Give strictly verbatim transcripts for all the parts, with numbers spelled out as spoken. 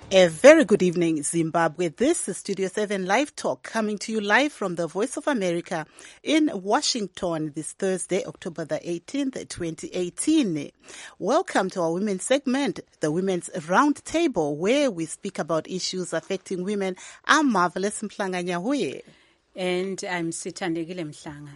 A very good evening, Zimbabwe. This is Studio seven Live Talk, coming to you live from the Voice of America in Washington this Thursday, October the eighteenth, twenty eighteen. Welcome to our women's segment, the Women's Roundtable, where we speak about issues affecting women. I'm Marvelous Mhlanga Nyahuye. And I'm Sithandekile Mhlanga.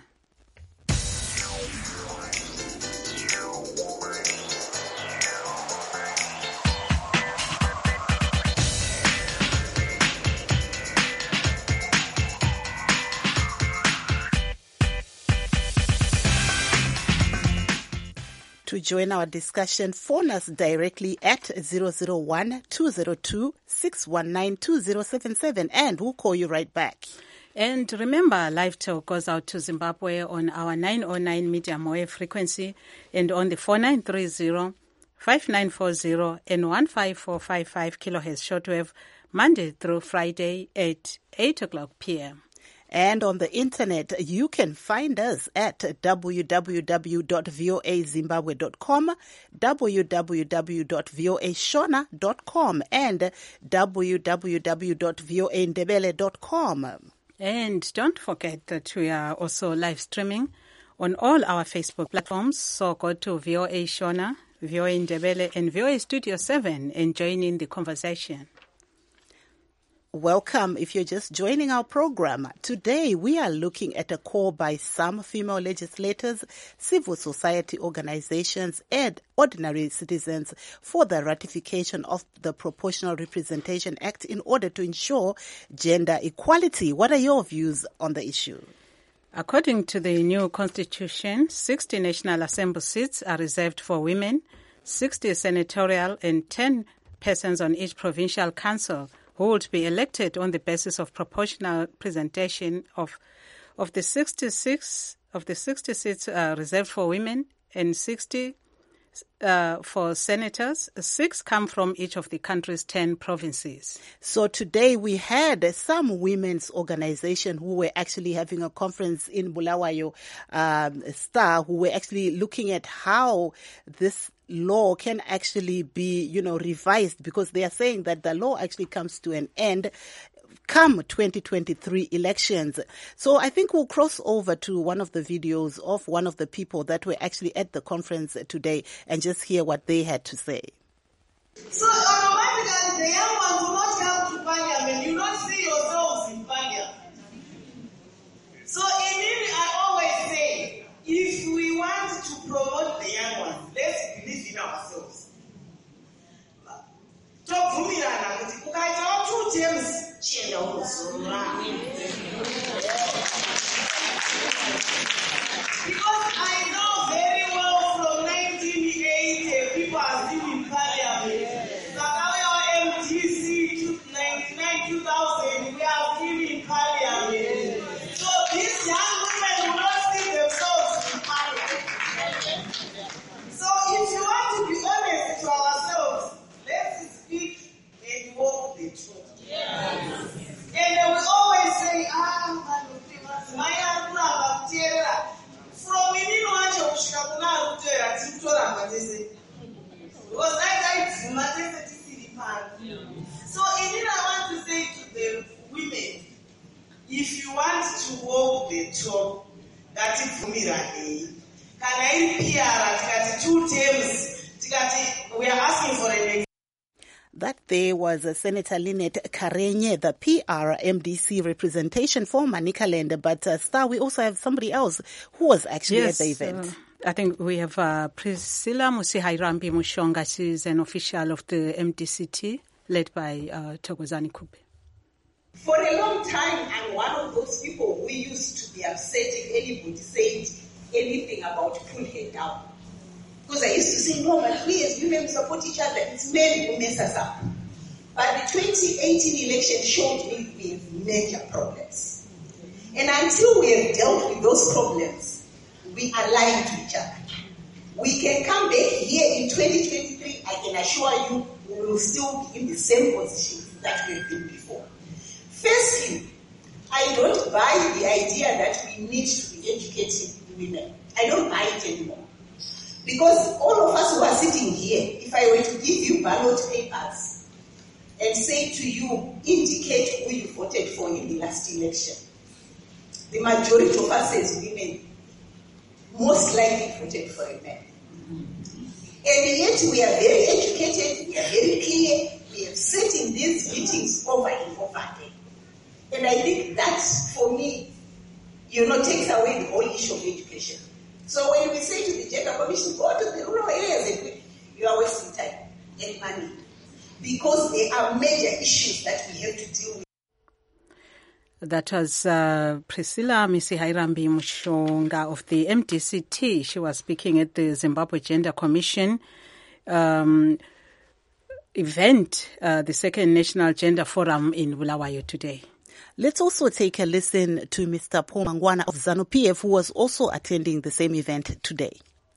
To join our discussion, phone us directly at zero zero one, two zero two, six one nine, two zero seven seven and we'll call you right back. And remember, Live Talk goes out to Zimbabwe on our nine oh nine medium wave frequency and on the four nine three zero, five nine four zero and one five four five five kilohertz shortwave, Monday through Friday at eight o'clock p.m. And on the internet, you can find us at w w w dot voa zimbabwe dot com, w w w dot voa shona dot com, and w w w dot voa ndebele dot com. And don't forget that we are also live streaming on all our Facebook platforms. So go to V O A Shona, V O A Ndebele, and V O A Studio seven and join in the conversation. Welcome if you're just joining our program. Today we are looking at a call by some female legislators, civil society organizations, and ordinary citizens for the ratification of the Proportional Representation Act in order to ensure gender equality. What are your views on the issue? According to the new constitution, sixty National Assembly seats are reserved for women, sixty senatorial, and ten persons on each provincial council who would be elected on the basis of proportional representation of of the sixty-six of the sixty seats uh, reserved for women and sixty uh, for senators. Six come from each of the country's ten provinces. So today we had some women's organization who were actually having a conference in Bulawayo um, Star, who were actually looking at how this law can actually be, you know, revised, because they are saying that the law actually comes to an end come twenty twenty-three elections. So I think we'll cross over to one of the videos of one of the people that were actually at the conference today and just hear what they had to say. So automatically the young ones will not come to parliament. You don't see yourselves in parliament. So in it, I always say, if we want to promote the young ones, let's believe in ourselves. Because I know very well from nineteen eighty, people are still in parliament. Zakaria M T C, ninety-nine, two thousand, we are still in parliament. So these young women will not see themselves in parliament. So if you want to be honest to ourselves, let's speak and walk the truth. Yes. And we always say, ah, from within one of Shakuna, because that guy is maternity. So indeed, I want to say to the women, if you want to walk the talk, that is Mirani. Can I hear that two terms? We are asking for an. That there was uh, Senator Lynette Karenye, the P R M D C representation for Manicaland. But uh, Star, we also have somebody else who was actually yes, at the event. Uh, I think we have uh, Priscilla Musihairambi Mushonga. She's an official of the M D C T, led by uh, Thokozani Kupe. For a long time, I'm one of those people who used to be upset if anybody said anything about pull her down. Because I used to say, no, but we as women support each other. It's men who mess us up. But the twenty eighteen election showed me we have major problems. And until we have dealt with those problems, we are lying to each other. We can come back here in twenty twenty-three, I can assure you, we will still be in the same position that we have been before. Firstly, I don't buy the idea that we need to be educating women. I don't buy it anymore. Because all of us who are sitting here, if I were to give you ballot papers and say to you, indicate who you voted for in the last election. The majority of us as women most likely voted for a man. And yet we are very educated, we are very clear, we have sat in these meetings over and over again. And I think that, for me, you know, takes away the whole issue of education. So when we say to the Gender Commission, go to the rural areas, and you are wasting time and money. Because there are major issues that we have to deal with. That was uh, Priscilla Misihairambi Mushonga of the M D C T. She was speaking at the Zimbabwe Gender Commission um, event, uh, the second National Gender Forum in Bulawayo today. Let's also take a listen to Mister Paul Mangwana of ZANU-P F, who was also attending the same event today.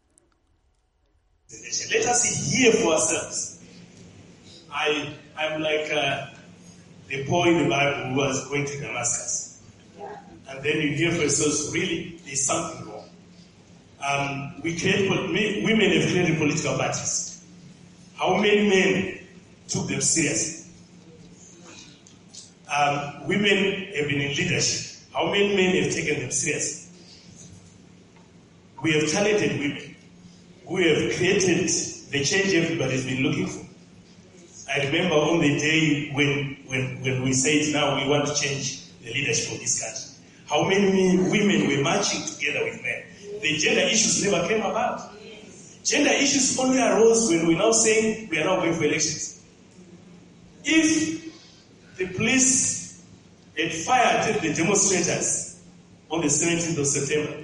Let us hear for ourselves. I, I'm like uh, the boy in the Bible who was going to Damascus. Yeah. And then you hear for yourselves, really, there's something wrong. Um, we create, women have created political parties. How many men took them seriously? Um, women have been in leadership. How many men have taken them seriously? We have talented women who have created the change everybody's been looking for. I remember on the day when, when, when we said now we want to change the leadership of this country, how many women were marching together with men? The gender issues never came about. Gender issues only arose when we're now saying we are now going for elections. If the police had fired at the demonstrators on the seventeenth of September,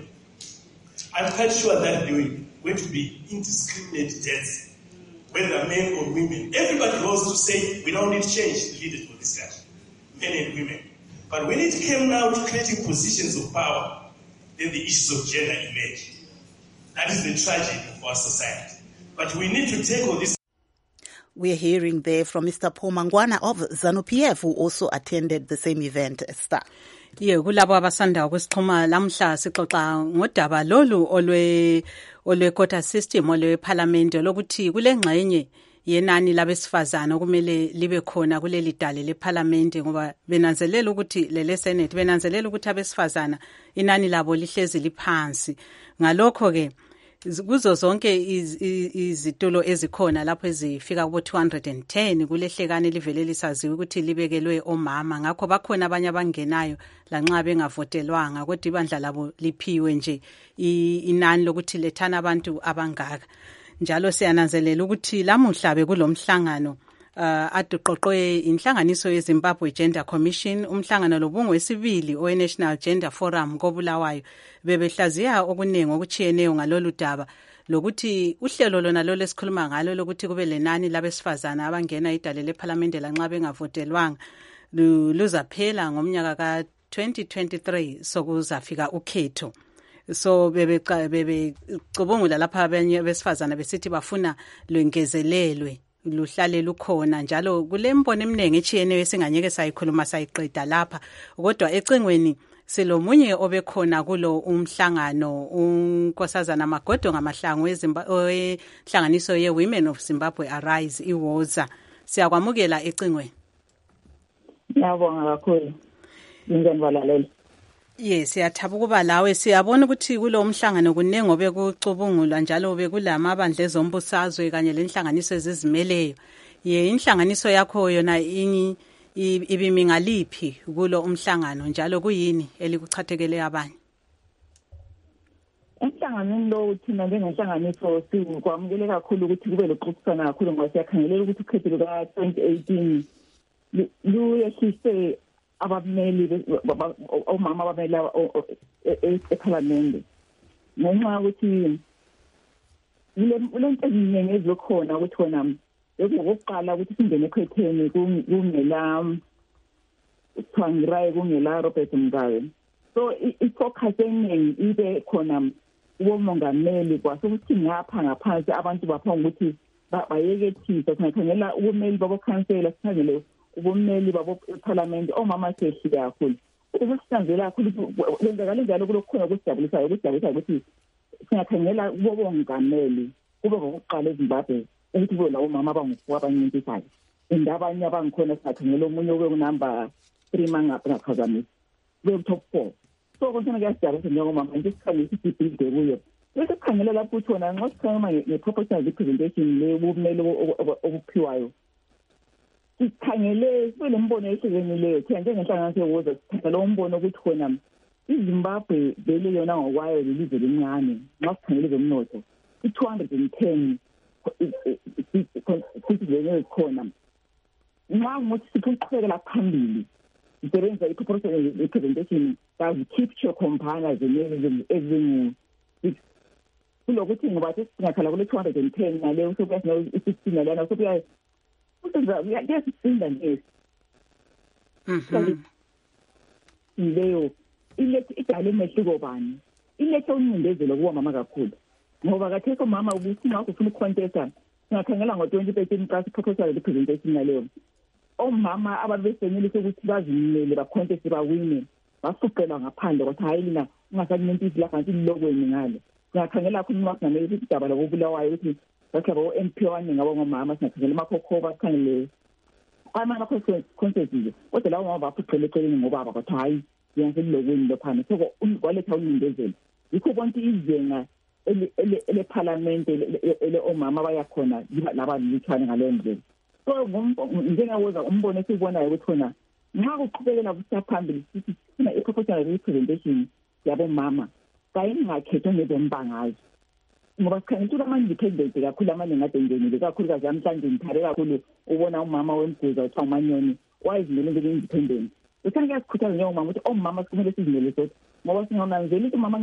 I'm quite sure that there were going to be indiscriminate deaths, whether men or women. Everybody rose to say, we don't need to change the leadership of this country, men and women. But when it came now to creating positions of power, then the issues of gender emerged. That is the tragedy of our society. But we need to take all this. We're hearing there from Mister Paul Mangwana of ZANU-P F, who also attended the same event. Star. Ye kulabo abasanda ukusixhuma lamhla sixoxa ngodaba lolu olwe olwe quota system olwe parliament lokuthi kulengxenye yenani labesifazana okumele libe khona kuleli dale leparlament ngoba benanzelela ukuthi lele senate benanzelela ukuthi abesifazana inani labo lihlezi liphansi. Ngalokho ke kuzo zonke izitulo ezikhona lapho ezifika kubo two hundred ten kulehlekane livele lisaziwe ukuthi libekelwe omama. Ngakho bakhona abanye abangenayo lanxa bengavotelwanga kodwa ibandla labo liphiwe nje inani lokuthi lethana abantu abangaka. Njalo siyananzelela ukuthi lamuhla bekulomhlangano uh, aduqoqwe inhlanganiso yeZimbabwe Gender Commission, umhlangano lobungwesibili owe National Gender Forum koBulawayo. Bebehlaziya okuningi okuchiyeneyo ngalolu daba lokuthi uhlelo lona lo lesikhuluma ngalo lokuthi kube lenani labesifazana abangena idale leParliament lanxa bengavotelwanga luzaphela ngomnyaka ka twenty twenty-three sokuzafika ukhetho. So bebe bebe cubungula lapha abanye besifazana besithi bafuna lwengezelelwe luhlale lukhona njalo kulembono eminingi echiyeneyo esinganyeke sayikhuluma sayiqeda lapha kodwa ecingweni silomunye obekhona kulo umhlangano unkosazana Magodo ngamahlangu ehlanganiso ye Women of Zimbabwe Arise iwoza. Siyakwamukela ecingweni. Ngiyabonga kakhulu. Ngingene balalela. Yes, siyathaba ukuba lawe. Siyabona ukuthi kulo umhlangano kunengi obekucubungulwa njalo bekulama bandla ezombusazwe kanye lenhlanganiso ezizimeleyo. Ye inhlanganiso yakho yona ini ibimi ngaliphi kulo umhlangano njalo kuyini elikuchathekele abanye? Emhlanganweni lo thina njengenhlanganiso sikwamukele kakhulu ukuthi kube lokuxoxisana kakhulu ngoba siyakhangelela ukuthi ukhetho luka twenty eighteen luyehlise abameli omama abameli eParliament. Ngenxa yokuthi lento eziningi ezikhona ukuthi wona ukuqala ukuthi singene ekhetheni kungela Thwangirayi kungela Robert Mugabe. So ifocus eningi ibe khona umongameli kwasukuthi ngapha ngaphansi abantu bapha ukuthi bayekethisa singakhangela ubumeli babo council sikhangele ubumeli babo Parliament omama sehlile kakhulu. Ukusisanzela kakhulu kwenzakala njalo kulokukhona ukusijabulisayo ukujabulisayo ukuthi singakhangela ubongameli kube ngokuqala eZimbabwe ukuthi kube lawo mama abangukuwa abancintisayo. indabanye abangikhona sakhangela omunye ube unumber three mangapha ngaphazamisa ube top four. So konke ngiyajabula njengomama nje sikhangisa isibhilide kuyo. Bese sikhangela lapho uthona nxa sikhuluma nge-proportional representation le ubumeli obuphiwayo. Sikhangele sibe lembono ehlukenileyo thina njengenhlanganiso yokuza sithatha lo mbono ukuthi khona iZimbabwe vele yona ngokwayo lelizwe lincane nxa sikhangele zomnotho i-two hundred ten futhi vele khona nxa ngokuthi siqhubekela phambili sisebenzisa i-proportional representation kazi-keep compilers ezingu kulokuthi ngoba singakhala kule two hundred ten ngaleyo sokuyasinalo i-sixteen nalana sokuya kuyasisinda nesi leyo ilethe idale mehluko bani ilethe uncindezelo kuwa mama kakhulu ngoba katheko mama ubufuna ukufuna ucontesta singakhangela ngo-twenty thirteen xa siproposal representation naleyo omama ababesenelise ukuthi bazimele baconteste bawine basuqelwa ngaphandle kwathi hayi lina ungasakumentisi lapha nti lilokweni ngalo singakhangela khona uma singamele ukuthi idaba labobulawayo ukuthi bahlaba o-M P abaningi ngabo ngomama singakhangela amakhokhoba sikhangele amanye ama-consequences kodwa lawo mama baphuqele eceleni ngobaba kwathi hayi yanselilokweni lophana so kwaletha uncindezelo yikho konke izenga elephalamende ele-omama bayakhona labalilutshwane ngaleyo ndlela. So njengawoza umbono esiwubonayo ukuthi khona nxa kuqhubekela kusiya phambili sithi sifuna i-proportional representation yabomama kayingakhethwa ngezombangazo ngoba sikhangela ukuthi ama-independent kakhulu amaningi ade ngenile kakhulukazi namhlanje ngithare kakhulu ubona umama wemguza kuthiwa umanyoni wayezimele ngeli-independent. Uthanda kuyasikhuthaza njengomama ukuthi omama sikumele sizimele sodwa ngoba singananzeli ukuthi umama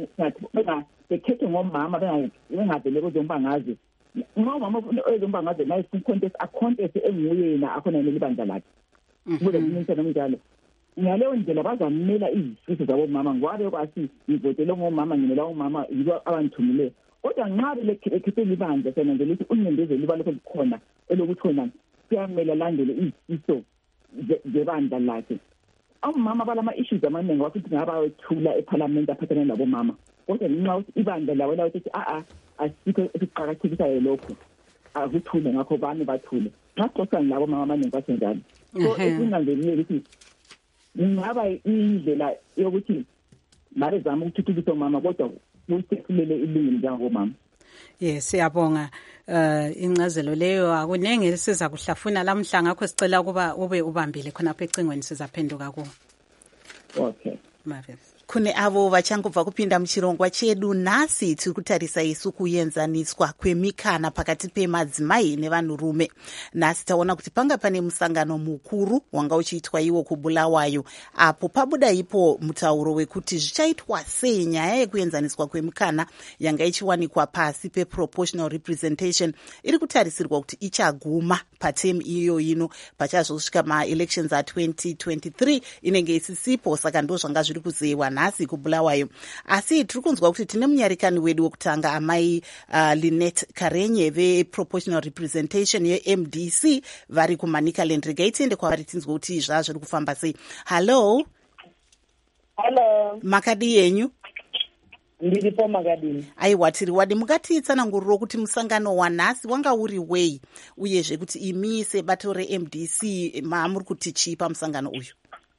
nxa bekhethwe ngomama bengavele kwezombangazwe nxa umama ezombangazwe naye contest acontest enguyena akhona yena libandla lakhe kuze kuninsa nomnjalo ngaleyo ndlela bazamela izifiso zabomama ngoba bekwasi ngivotele ngomama ngimela umama yibo abangithumileyo kodwa nxa belekhethe libandla senanzela ukuthi uncindezelo liba lokho likhona elokuthi khona siyamela landele izifiso zebandla lakhe. Omama balama-issues amaningi wakuthi ngabawethula ephalamenti aphathelene labomama kodwa nxa ukuthi ibandla lawo lawo ukuthi a-a asikho esiqakathekisayo lokho akuthule ngakho bami bathule ngaxoxa ngilabo mama amaningi basenjalo. So esinanzelile ukuthi ingaba indlela yokuthi ngabe zama ukuthuthukisa omama kodwa kusehlulele ilungelo njengomama. Yes, siyabonga uh incazelo leyo akunenge siza kuhlafuna lamhla ngakho sicela ukuba ube ubambile khonapha ecingweni sizaphenduka ku. Okay. Marvelous. Kune avo vachangobva kupinda muchirongwa chedu nhasi tiri kutarisa isu kuenzaniswa kwemikana pakati pemadzimai nevanhurume. Nhasi taona kuti panga pane musangano mukuru wanga uchiitwa iwo kuBulawayo apo pabuda ipo mutauro wekuti zvichaitwa sei nyaya yekuenzaniswa kwemikana yanga ichiwanikwa pasi peproportional representation iri kutarisirwa kuti ichaguma patemu iyo ino pachazosvika maelections a twenty twenty-three inenge isisipo saka ndo zvanga zviri kuzeyiwa nhasi kuBulawayo. Asi tiri kunzwa kuti tine munyarikani wedu wekutanga amai uh, Linet Karenye veproportional representation ye-M D C vari kuManicaland. Regai tiende kwavari tinzwe kuti zvaa zviri kufamba sei. Hello. Hello. Makadi yenyu? Ndiripo makadini. Aiwa tiri wadi mukatitsananguriro kuti musangano wanhasi wanga uri wei uyezve kuti imi sebato re-M D C maamuri kuti chii pamusangano uyu?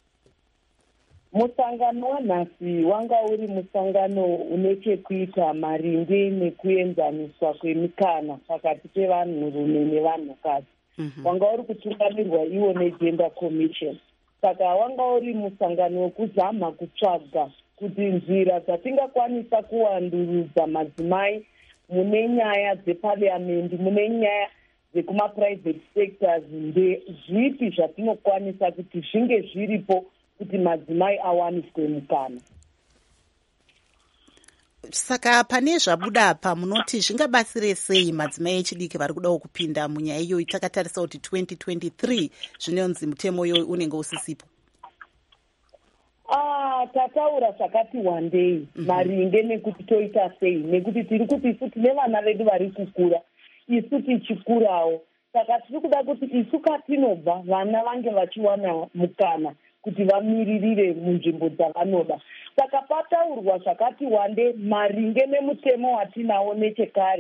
Musangano wanhasi wanga uri musangano une chekuita maringe nekuenzaniswa kwemikana pakati pevanhurume nevanhukadzi. Mm-hmm. Wanga uri kutungamirwa iwo neGender Commission. Saka wanga uri musangano wekuzama kutsvaga kuti nzira dzatingakwanisa kuwandurudza madzimai mune nyaya dzepariamendi, mune nyaya dzekuma-private sectors, ndezvipi zvatinokwanisa kuti zvinge zviripo kuti madzimai awaniswe mukana. Saka pane zvabuda apa munoti zvingabatsire sei madzimai echidiki vari kudawo kupinda munyaya iyoyi takatarisa kuti twenty twenty-three zvinonzi mutemo iyoyi unenge usisipo? Ah, tataura zvakati wandei mm-hmm. maringe nekuti toita sei nekuti tiri kuti isu tine vana vedu vari kukura isu tichikurawo saka tiri kuda kuti isu katinobva vana vange vachiwana mukana kuti vamiririre munzvimbo dzavanoda. Saka pataurwa zvakati wande maringe nemutemo watinawo nechekare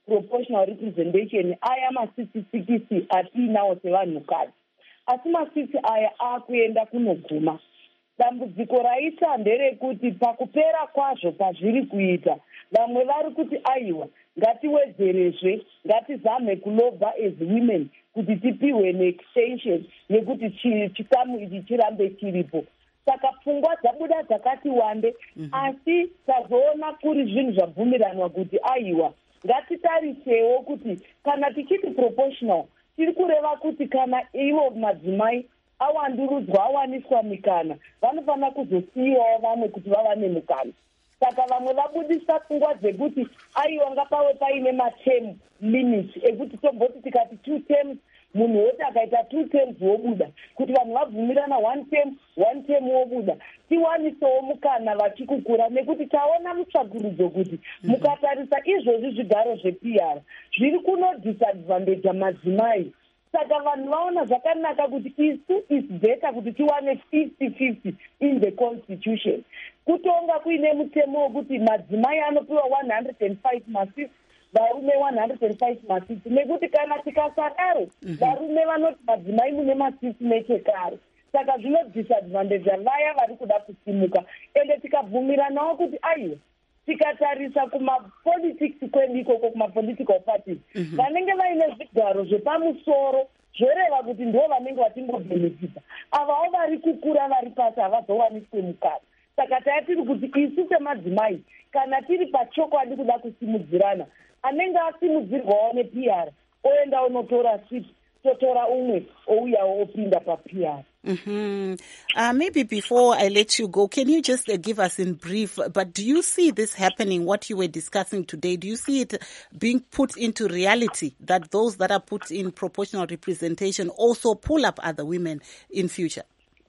proportional representation aya masitsi sikisi atiinawo sevanhukadzi, asi masitsi aya aakuenda kunoguma. Dambudziko raita nderekuti pakupera kwazvo pazviri kuita, vamwe vari kuti aiwa ngatiwedzerezve, ngatizame kulobha as women kuti tipiwe neextension yekuti chikamu ichi chirambe chiripo. Saka pfungwa dzabuda dzakati wande, mm -hmm. asi tazoona kuri zvinhu zvabvumiranwa kuti aiwa ngatitarisewo kuti kana tichiti proportional tiri kureva kuti kana ivo madzimai awandurudzwa awaniswa mikana vanofanira kuzosiyiwawo vamwe kuti vavane mukana. Saka vamwe vabudisa pfungwa dzekuti aiwa ngapave paine materm limit ekuti tomboti tikati two terms munhu woti akaita two terms wobuda, kuti vanhu vabvumirana one term one term wobuda, tiwanisewo mukana vachikukura, nekuti taona mutsvakurudzo kuti mukatarisa izvozvi zvigaro zveP R zviri kunodisadvantage madzimai. Saka vanhu vaona zvakanaka kuti isu is better kuti tiwane fifty fifty in the constitution. Kutonga kuine mutemo wokuti madzimai anopiwa one hundred five masisi, varume one hundred five masisi, nekuti kana tikasadaro varume vanoti madzimai mune masisi nechekare. Saka zvinodisadvantage vaya vari kuda kusimuka, ende tikabvumiranawo kuti aiwa tikatarisa kumapolitics kwedu ikoko kumapolitical parties vanenge vaine zvigaro zvepamusoro zvoreva kuti ndo vanenge vatingobhenefita, avawo vari kukura vari pasi havazowaniswe mukana. Saka taitiri kuti isu semadzimai kana tiri pachokwadi kuda kusimudzirana, anenge asimudzirwawo neP R oenda onotora siti, totora umwe ouyawo opinda paP R. Mm-hmm. Uh, maybe before I let you go, can you just uh, give us in brief, but do you see this happening, what you were discussing today, do you see it being put into reality, that those that are put in proportional representation also pull up other women in future?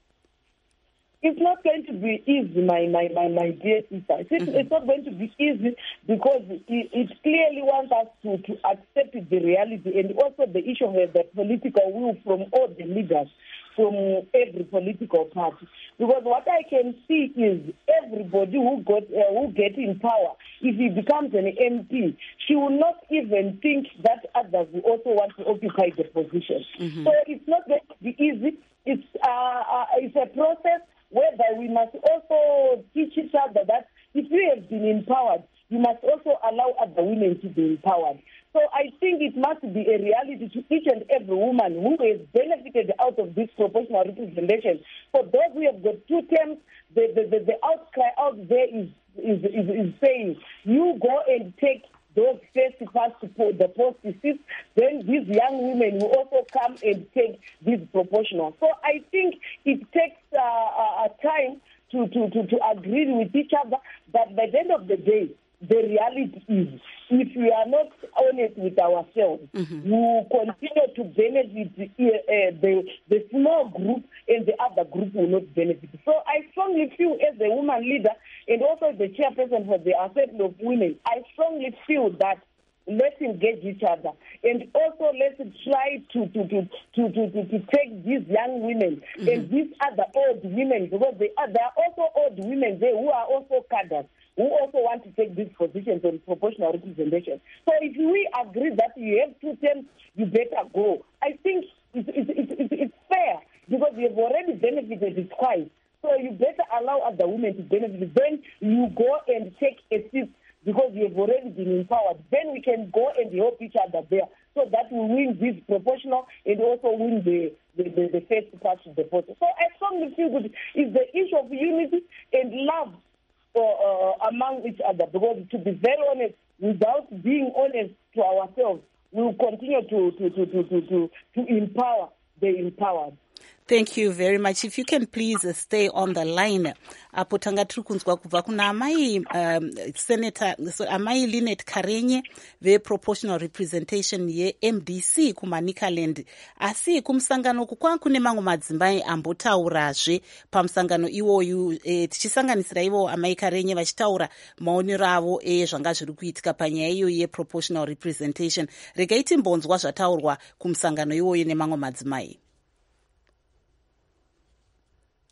It's not going to be easy, my my my, my dear sister. It's, mm-hmm. it's not going to be easy because it, it clearly wants us to, to accept the reality, and also the issue of the political will from all the leaders, from every political party. Because what I can see is everybody who got uh, who get in power, if he becomes an M P, she will not even think that others will also want to occupy the position. Mm-hmm. So it's not going to be easy. It's uh, uh, it's a process whereby we must also teach each other that if you have been empowered, you must also allow other women to be empowered. So I think it must be a reality to each and every woman who has benefited out of this proportional representation. For those who have got two terms, the, the, the, the outcry out there is, is, is, is saying, you go and take those first past the post seats, then these young women will also come and take this proportional. So I think it takes uh, a time to, to, to, to agree with each other, but by the end of the day, the reality is, if we are not honest with ourselves, mm-hmm. we will continue to benefit uh, the, the small group, and the other group will not benefit. So I strongly feel, as a woman leader and also the chairperson for the Assembly of Women, I strongly feel that let's engage each other, and also let's try to to to to to, to, to take these young women mm-hmm. and these other old women, because they are, there are also old women there who are also cadres, who also want to take these positions on proportional representation. So if we agree that you have two terms, you better go. I think it's, it's, it's, it's fair, because you have already benefited twice. So you better allow other women to benefit. Then you go and take a seat because you have already been empowered. Then we can go and help each other there, so that we win this proportional and also win the the, the, the first part of the vote. So I strongly feel that it's the issue of unity and love Uh, uh, among each other, because to be very honest, without being honest to ourselves, we will continue to to, to, to, to, to to empower the empowered. Thank you very much. If you can please stay on the line. Apo tanga tiri kunzwa kubva kuna amai um, Senator so amai Lynette Karenye ve proportional representation ye M D C kuManicaland. Asi kumusangano kukwa kune mamwe madzimai ambotaurazve pamusangano iwoyu e, tichisanganisira ivo amai Karenye vachitaura maonero avo ezvanga zviri kuitika panyaya iyo ye proportional representation. Regai timbonzwa zvataurwa kumusangano iwoyu nemamwe madzimai.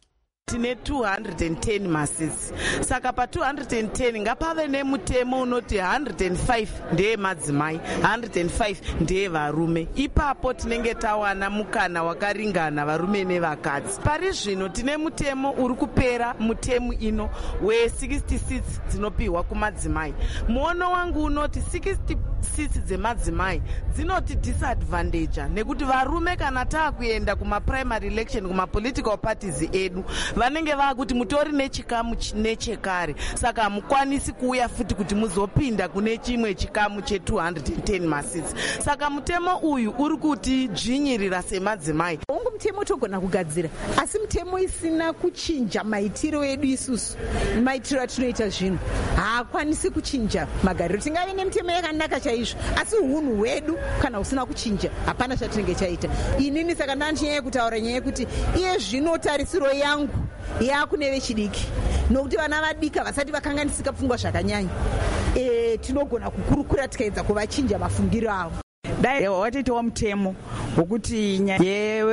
tine two hundred ten masisi, saka pa two hundred ten ngapave nemutemo unoti one hundred five ndeye madzimai, one hundred five ndeye varume. Ipapo tinenge tawana mukana wakaringana varume nevakadzi. Pari zvino tine mutemo uri kupera mutemu ino we sixty seats dzinopiwa kumadzimai. Muono wangu unoti sixty seats dzemadzimai dzinoti disadvantage nekuti varume kana taakuenda kuma primary election kuma political parties edu vanenge vakuti mutori nechikamu nechekare, saka hamukwanisi kuuya futi kuti muzopinda kune chimwe chikamu che two hundred ten masits. Saka mutemo uyu uri kuti dzvinyirira semadzimai. Ungu mutemo togona kugadzira, asi mutemo isina kuchinja maitiro edu isusu, maitiro atinoita zvinhu haakwanisi kuchinja magariro. Tingave nemutemo yakanaka chaizvo, asi hunhu hwedu kana usina kuchinja hapana chatinenge chaita. Inini saka ndandinyaya kutaura nyaya yekuti iye zvino tarisiro yangu yakune vechidiki, nokuti vana vadika vasati vakanganisika pfungwa zvakanyanya, e, tinogona kukurukura tikaedza kuvachinja mafungiro avo. Dai watitowa mutemo wokuti nyaya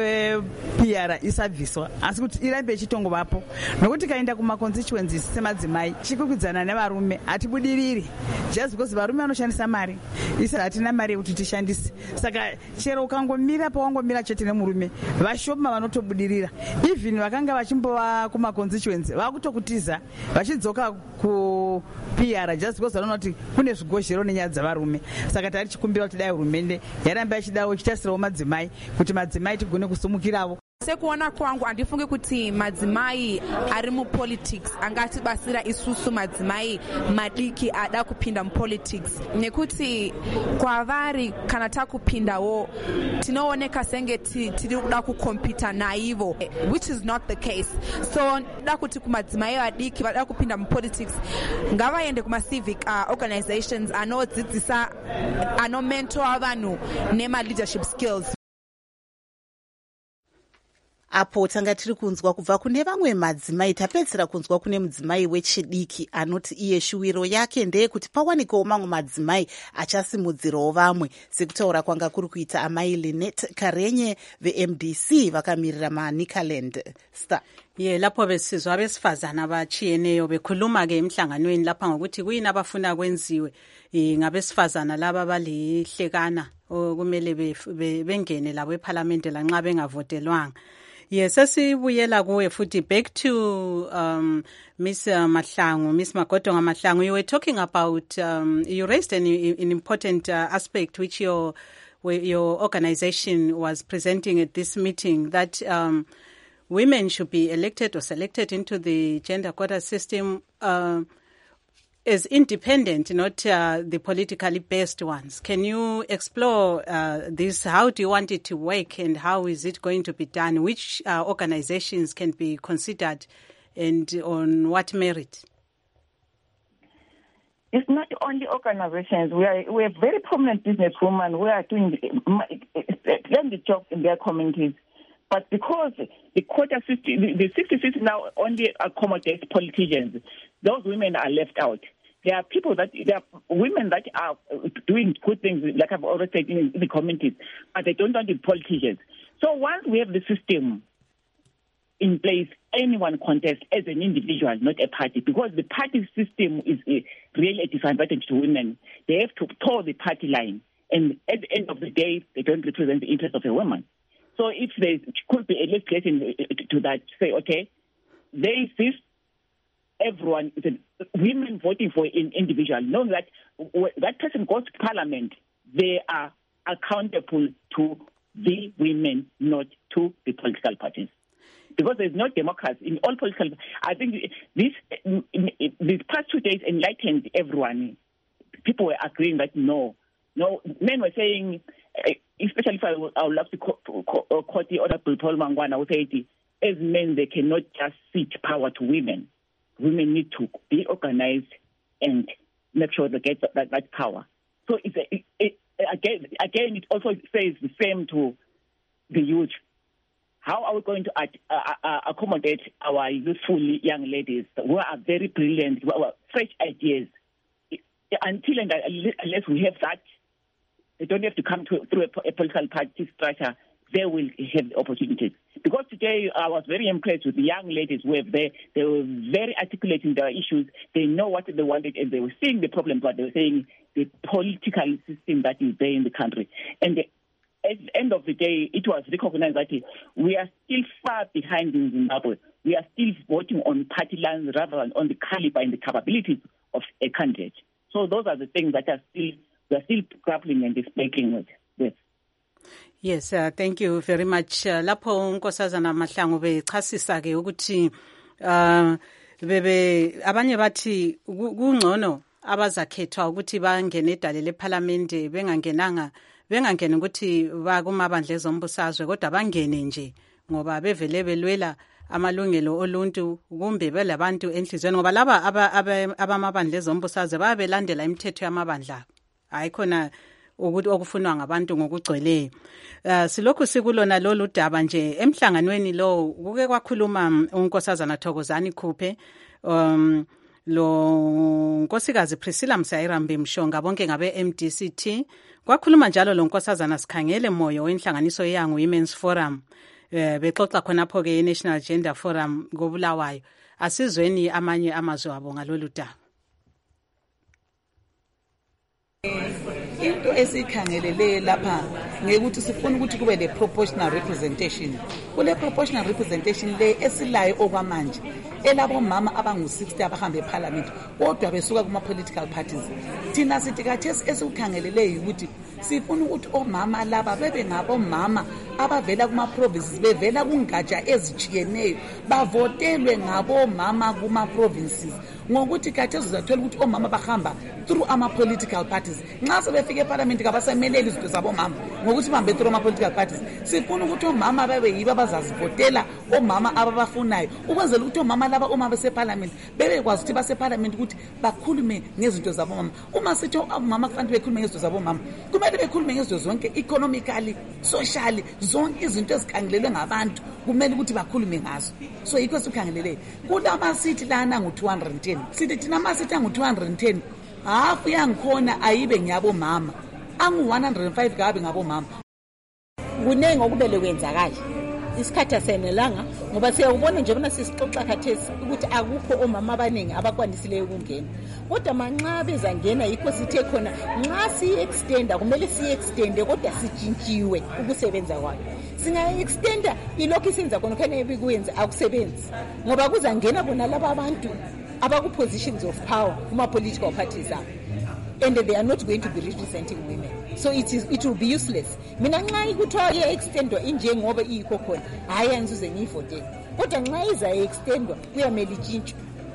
yeP R isabviswa, asi kuti irambe ichitongovapo, nokuti kaenda kuma constituencies semadzimai chikukwidzaana nevarume hatibudiriri, just because varume vanoshandisa mari, isi hatina mari yekuti tishandise. Saka chero ukangomira pawangomira chete nemurume, vashoma vanotobudirira. Even vakanga vachimbova kuma constituency vakutokutiza vachidzoka kuP R just because vanoona kuti kune zvigozhero nenyaya dzavarume. Saka tari chikumbira kuti dai hurumende yaramba ichidawo ichitasirawo madzimai kuti madzimai tigone kusumukirawo. Sekuona kwangu andifunge kuti madzimai ari mupolitics angatibasira isusu madzimai madiki ada kupinda mupolitics, nekuti kwavari kana takupindawo tinooneka senge tiri kuda kukompita naivo, which is not the case. So da kuti kumadzimai vadiki vada kupinda mupolitics ngavaende kuma civic uh, organizations anodzidzisa anomentor vanhu nema leadership skills. Apo tanga tiri kunzwa kubva kune vamwe madzimai, tapedzera kunzwa kune mudzimai wechidiki anoti iye shuwiro yake ndeye kuti pawanikewo mamwe madzimai achasimudzirawo vamwe, sekutaura kwanga kuri kuita amai Linet Karenye veM D C vakamirira maNicaland Star. Ye lapho besizwa abesifazana bachiyeneyo bekhuluma ke emhlanganweni lapha ngokuthi kuyini abafuna kwenziwe ngabesifazana laba balihlekana kumele bengene labo eParliament lanxa bengavotelwanga. Yes, sesibuyela kuwe futhi back to um, Miss Mahlangu, Miss Magodonga Mahlangu. You were talking about, um, you raised an, an important uh, aspect which your your organization was presenting at this meeting, that um, women should be elected or selected into the gender quota system uh, as independent, not uh, the politically based ones. Can you explore uh, this? How do you want it to work and how is it going to be done? Which uh, organizations can be considered and on what merit? It's not only organizations. We are we have very prominent businesswomen who are doing splendid jobs in their communities. But because the quota system, the sixty system now only accommodates politicians, those women are left out. There are people that, there are women that are doing good things, like I've already said, in, in the communities, but they don't want to be politicians. So once we have the system in place, anyone contests as an individual, not a party, because the party system is a, really a disadvantage to women. They have to toe the party line, and at the end of the day, they don't represent the interest of a woman. So if there could be a legislation to that, say, okay, there is this, everyone, women voting for an individual, knowing that when that person goes to parliament, they are accountable to the women, not to the political parties. Because there's no democracy in all political. I think this these past two days enlightened everyone. People were agreeing that no, no, men were saying, especially if I would, I would love to quote the Honorable Paul Mangwana, who said, as men, they cannot just cede power to women. Women need to be organized and make sure they get that, that power. So it's a, it, it, again, again, it also says the same to the youth. How are we going to uh, uh, accommodate our youthful young ladies who are very brilliant, who have fresh ideas? Until and unless we have that, they don't have to come to, through a, a political party structure, they will have the opportunities. Because day, I was very impressed with the young ladies who were there. They were very articulate in their issues. They know what they wanted, and they were seeing the problem, but they were saying the political system that is there in the country. And the, at the end of the day, it was recognized that we are still far behind in Zimbabwe. We are still voting on party lines rather than on the caliber and the capabilities of a candidate. So those are the things that are still we are still grappling and speaking with. with. Yes, uh, thank you very much. Uh, lapho unkosazana Mahlangu bechasisa ke ukuthi uh, bebe abanye bathi kungcono abazakhethwa ukuthi bangene edale leParliament bengangenanga bengangene ukuthi ba kumabandla ezombusazwe kodwa bangene nje ngoba bevele belwela amalungelo oluntu kumbe belabantu enhlizweni ngoba laba abamabandla ezombusazwe babelandela imithetho yamabandla ayikhona ukuthi okufunwa ngabantu ngokugcweleyo. Uh, silokhu sikulona lolu daba nje emhlanganweni lo kuke kwakhuluma unkosazana Thokozani Khuphe um lo nkosikazi Priscilla Msayirambe Mshonga bonke ngabe M D C T kwakhuluma njalo lo nkosazana Sikhangele Moyo wenhlanganiso yeYoung Women's Forum eh bexoxa khonapho ke National Gender Forum ngobulawayo. Asizweni amanye amazwe abo ngalolu daba. Into esikhangelele lapha ngekuthi sifuna ukuthi kube le proportional representation. Kule proportional representation le esilayo okwamanje elabo mama abangu sixty abahamba eParliament kodwa besuka kuma political parties. Thina sithi kathesi esikhangelele ukuthi sifuna ukuthi omama laba bebe ngabo mama abavela kuma provinces bevela kungatsha ezijiyeneyo bavotelwe ngabo mama kuma provinces ngokuthi kathesi uzathola ukuthi omama bahamba through ama political parties nxa sebefika eParliament kabasemeleli izinto zabo mama ngokuthi bambe through ama political parties. Sifuna ukuthi omama babe yibo abazazivotela omama ababafunayo ukwenzela ukuthi omama laba uma beseParliament bebe kwazi ukuthi baseParliament ukuthi bakhulume ngezinto zabo mama. Uma sithi omama kufanele bekhulume ngezinto zabo mama kumele bekhulume ngezinto zonke economically socially zonke izinto ezikhangelelwe ngabantu kumele ukuthi bakhulume ngazo. So yikho sikhangelele kulama sithi lana ngo two hundred ten sithi thina masithi ngo two hundred ten half yangikhona ayibe ngiyabo mama angu one hundred five kabe ngabo mama. Kunengi okubele kwenzakala isikhathi asenelanga ngoba siyakubona nje bona sisixoxa khathesi ukuthi akukho omama abaningi abakwanisileyo ukungena kodwa manxa bezangena yikho sithe khona nxa si extenda kumele si extende kodwa sijintshiwe ukusebenza kwayo. Singa extenda ilokhu isenza khona khane ebikwenza akusebenzi ngoba kuzangena bona laba abantu abaku positions of power kuma political parties abo and they are not going to be representing women, so it is it will be useless. Mina nxa ikuthiwa ye extendwa inje ngoba iyikho khona hayi anzuze ngiyivotele kodwa nxa iza extendwa kuyamela ijintshwe.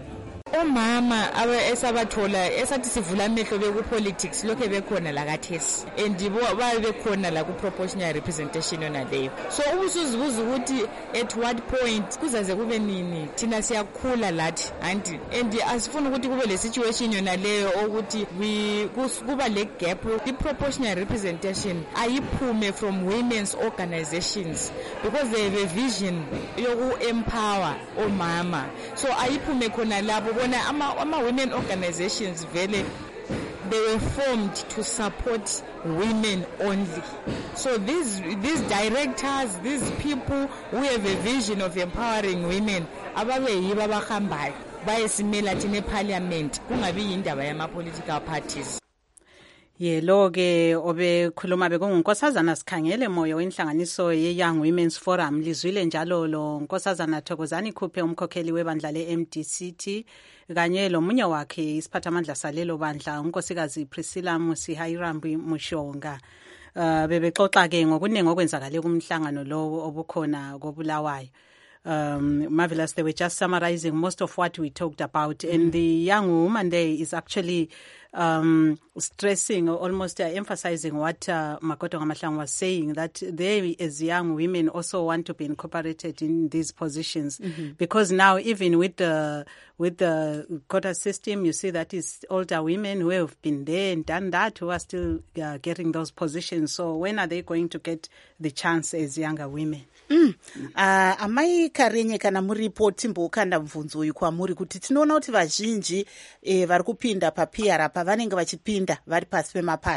Omama abe esabathola esathi sivula amehlo beku politics lokho bekhona la kathesi andibo babe bekhona la ku proportional representation yona leyo. So ubusuzibuza ukuthi at what point kuzaze kube nini thina siyakhula lathi anti and asifuna ukuthi kube le situation yona leyo ukuthi we kuba le gap. The proportional representation ayiphume from women's organizations because they have a vision yoku empower omama, so ayiphume khona labo Ama, ama women organizations vele they were formed to support women only. So these these directors, these people who have a vision of empowering women ababe yibo abahambayo bayesimela thina eParliament kungabi yindaba yama political parties. Yelo ke obekhuluma bekungunkosazana Sikhangele Moyo wenhlanganiso yeYoung Women's Forum. Lizwile njalo lo nkosazana Thokozani Khuphe umkhokheli webandla leM D C T kanye lo munye wakhe isiphathamandla salelo bandla unkosikazi Priscilla Msayirambe Mshonga. Uh, bebexoxa ke ngokuningi okwenzakale kumhlangano lo obukhona kobulawayo. Um, marvelous. They were just summarizing most of what we talked about, mm-hmm. and the young woman there is actually um, stressing or almost uh, emphasizing what uh, Makoto Mahlangu was saying, that they as young women also want to be incorporated in these positions, mm-hmm. because now even with the with the quota system, you see that it's older women who have been there and done that who are still uh, getting those positions. So when are they going to get the chance as younger women? Mm. Uh, amai Karenye kana muripoti mbokanda mvunzo uyu kwa muri kuti tinoona kuti vazhinji eh, vari kupinda papiyara pavanenge vachipinda vari pasi pemapato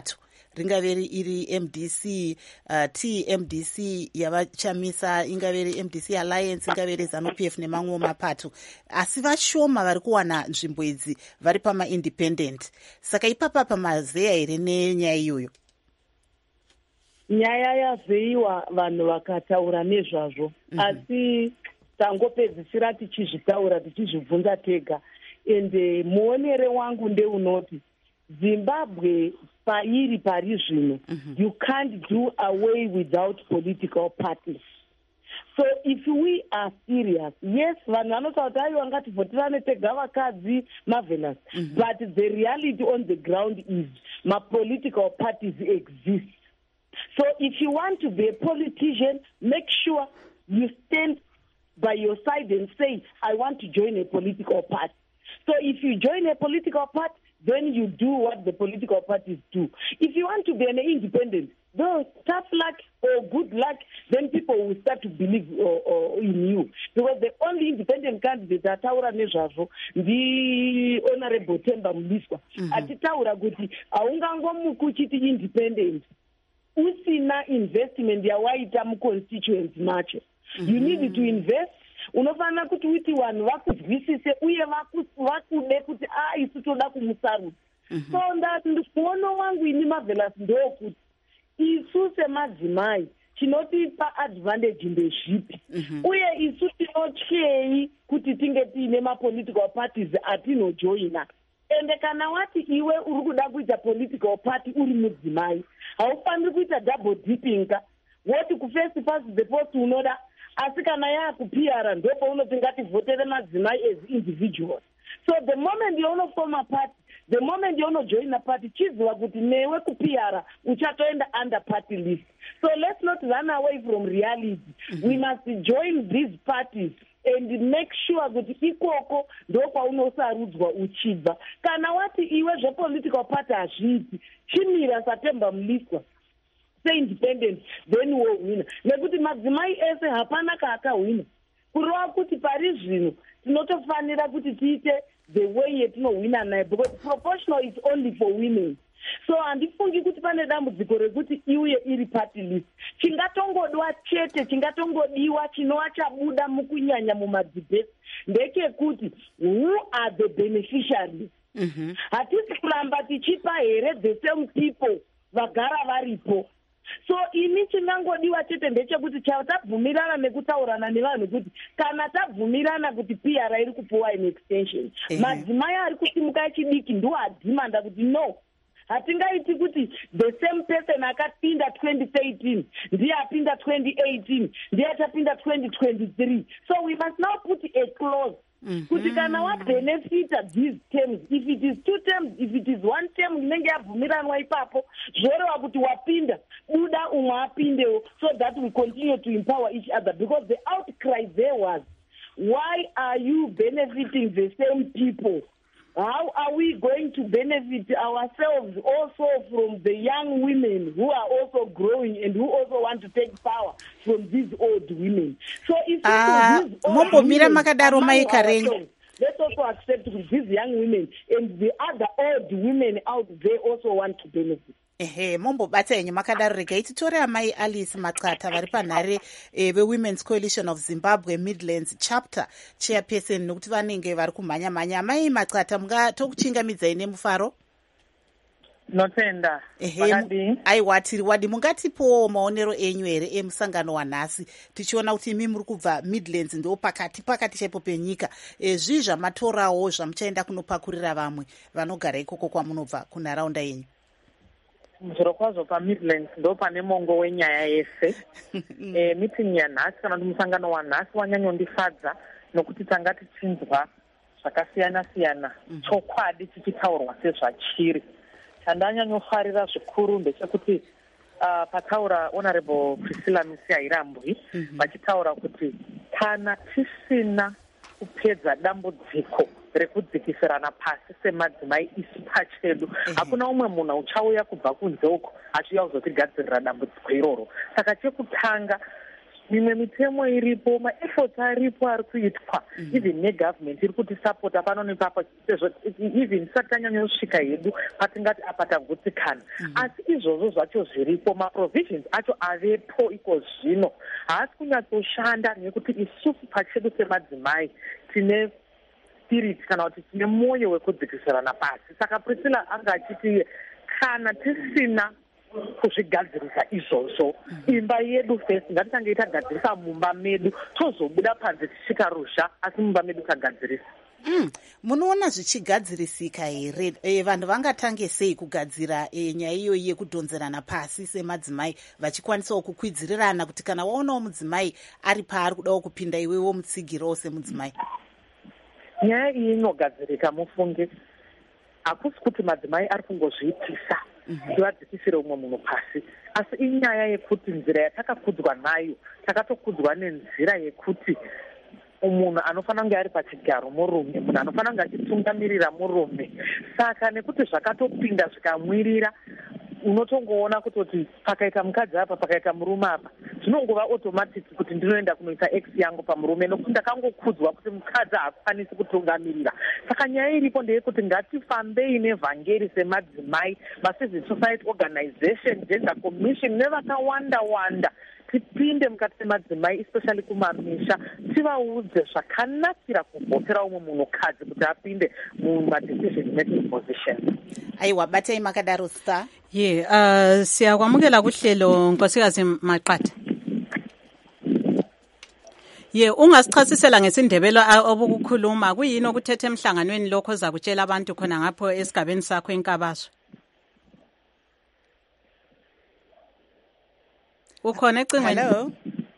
ringave iri M D C uh, T M D C yavachamisa, ingave iri M D C Alliance, ingave iri ZANU P F nemamwe mapato, asi vashoma vari kuwana nzvimbo idzi vari pama-independent. Saka ipapa pamazeya here nenyaya iyoyo? Nyaya yazeyiwa vanhu vakataura nezvazvo, mm -hmm. asi tangopedzisira tichizvitaura tichizvibvunza tega. Ende muonere wangu ndeunoti Zimbabwe pairi pari zvino, mm -hmm. you can't do away without political parties. So if we are serious, yes, vanhu vanotaura kuti ngativhoterane tega vakadzi marvelous, mm -hmm. but the reality on the ground is my political parties exist. So if you want to be a politician, make sure you stand by your side and say, I want to join a political party. So if you join a political party, then you do what the political parties do. If you want to be an independent, though tough luck or good luck, then people will start to believe uh, uh, in you. Because the only independent candidate ataura nezvazvo the Honorable Themba Mliswa. Atitaura kuti aungangomuka uchiti independent usina investment yawaita muconstituency macho. You need to invest. Unofanira kuti uiti vanhu vakuzwisise uye vakude kuti ah isu toda kumusarudza. So muono wangu ini Marvelous ndokuti isu semadzimai tinotipa advantage ndezvipi, uye isu tinotyei kuti tinge tiine mapolitical parties atinojoina. Ende kana wati iwe uri kuda kuita political party uri mudzimai, haufaniri kuita double dipping ka woti kufirst past the post unoda, asi kana yaakupira ndopo unoti ngativhotere madzimai as individuals. So the moment yaunofoma party, the moment yaunojoin a party, chiziva kuti newe kupira uchatoenda under party list. So let's not run away from reality. Mm-hmm. We must join these parties and make sure kuti ikoko ndokwaunosirudzwa uchibva. Kana wati iwe zvepolitical party hazviiti, chimira saThemba Mliswa independent, then we'll win. Nekuti madzimai ese hapana kaakawina. Kurova kuti pari zvino tinotofanira kuti tiite the way yetinowina naye, because proportional is only for women. So handifungi kuti pane dambudziko rekuti iuye iri party list. Chingatongodwa chete, chingatongodiwa chinova chabuda mukunyanya mumadebate ndechekuti who are the beneficiaries. Mm-hmm. Hatisi kuramba tichipa here the same people vagara varipo. So ini chinangodiwa chete ndechekuti tabvumirana nekutaurana nevanhu kuti kana tabvumirana kuti P R iri kupuwa in extension, madzimai ari kusimuka chidiki ndiwo adhimanda kuti no, hatingaiti kuti the same person akapinda twenty thirteen ndiye apinda twenty eighteen ndiye achapinda twenty twenty-three. So we must now put a clause kuti kana wabenefita these terms, if it is two terms, if it is one term inenge yabvumiranwa ipapo zvoreva kuti wapinda buda umwe apindewo, so that we continue to empower each other. Because the outcry there was, why are you benefiting the same people? How are we going to benefit ourselves also from the young women who are also growing and who also want to take power from these old women? So if uh, these old women let's also accept these young women and the other old women out there also want to benefit. Ehe, mombobata yenyu makadaro rega ititore amai Alice Maqatha vari panhare eh, veWomen's Coalition of Zimbabwe Midlands Chapter Chairperson, nokuti vanenge vari kumhanya mhanya. Amai Maqatha, mungatokuchingamidzai nemufaro? Notenda. Ehe, aiwa tiri wadi, mungatipowo maonero enyu here emusangano wanhasi, tichiona kuti imi muri kubva Midlands ndo pakati pakati chaipo penyika. E, zvii zvamatorawo zvamuchaenda kunopakurira vamwe vanogara ikoko kwamunobva kunharaunda yenyu? Zviro kwazvo paMidlands ndo pane mongo wenyaya yese. e, meeting yanhasi kana kuti musangano wanhasi wanyanyondifadza nokuti tanga tichinzwa zvakasiyana siyana chokwadi chichitaurwa sezvachiri. Chandanyanyofarira zvikuru ndechekuti uh, pataura Honorable Priscilla Musiairambwi vachitaura kuti kana tisina kupedza dambudziko rekudzikisirana pasi semadzimai isu pachedu, hakuna umwe munhu uchauya kubva kunze uko achiuya kuzotigadzirira dambudziko iroro. Saka chekutanga mimwe mitemo iripo, maefforts aripo ari kuitwa even negovernment iri kutisapota pano nepapa sezvo even tisati tanyanyosvika hedu patingati apa tagutsikana. Asi izvozvo zvacho zviripo, maprovisions acho avepo iko zvino haasi kunyatsoshanda nekuti isusu pachedu semadzimai tine spirit kana kuti tine mwoyo wekudzikisirana pasi. Saka Priscilla anga achiti kana tisina kuzvigadzirisa izvozvo imba yedu first ngatitange tagadzirisa mumba medu tozobuda panze tichika rusha asi mumba medu tagadzirisa. Mm. Munoona zvichigadzirisika here? E, vanhu vangatange sei kugadzira e, nyaya iyoyi yekudhonzerana pasi semadzimai vachikwanisawo kukwidzirirana kuti kana waonawo mudzimai ari paari kudawo kupinda iwewo mutsigirawo semudzimai? Nyaya iyi inogadzirika mufunge. Hakusi kuti madzimai ari kungozviitisa kuti vadzikisire umwe munhu pasi, asi inyaya yekuti nzira yatakakudzwa nayo takatokudzwa nenzira yekuti umunhu anofanira kunge ari pachigaro murume, munhu anofanira kunge achitungamirira murume. Saka nekuti zvakatopinda zvikamwirira, unotongoona kutoti pakaita mukadzi apa pakaita murume apa zvinongova automatic kuti ndinoenda kunoita x yangu pamurume nokuti ndakangokudzwa kuti mukadzi haakwanisi kutungamirira. Saka nyaya iripo ndeyekuti ngatifambei nevhangeri semadzimai, macivil society organization, gender commission nevakawanda wanda, tipinde mukati memadzimai especially kumamisha tivaudze zvakanakira kuvhotera umwe munhukadzi kuti apinde mumadecision making position. Aiwa, batai makadaro Star. Ye, uh, siyakwamukela kuhlelo Nkosikazi Maqatha. Ye, ungasichasisela ngesindebelo obukukhuluma kuyini okuthethe emhlanganweni lokho zakutshela abantu khona ngapho esigabeni sakho eNkabaso? Ukhona ecingweni? Hello.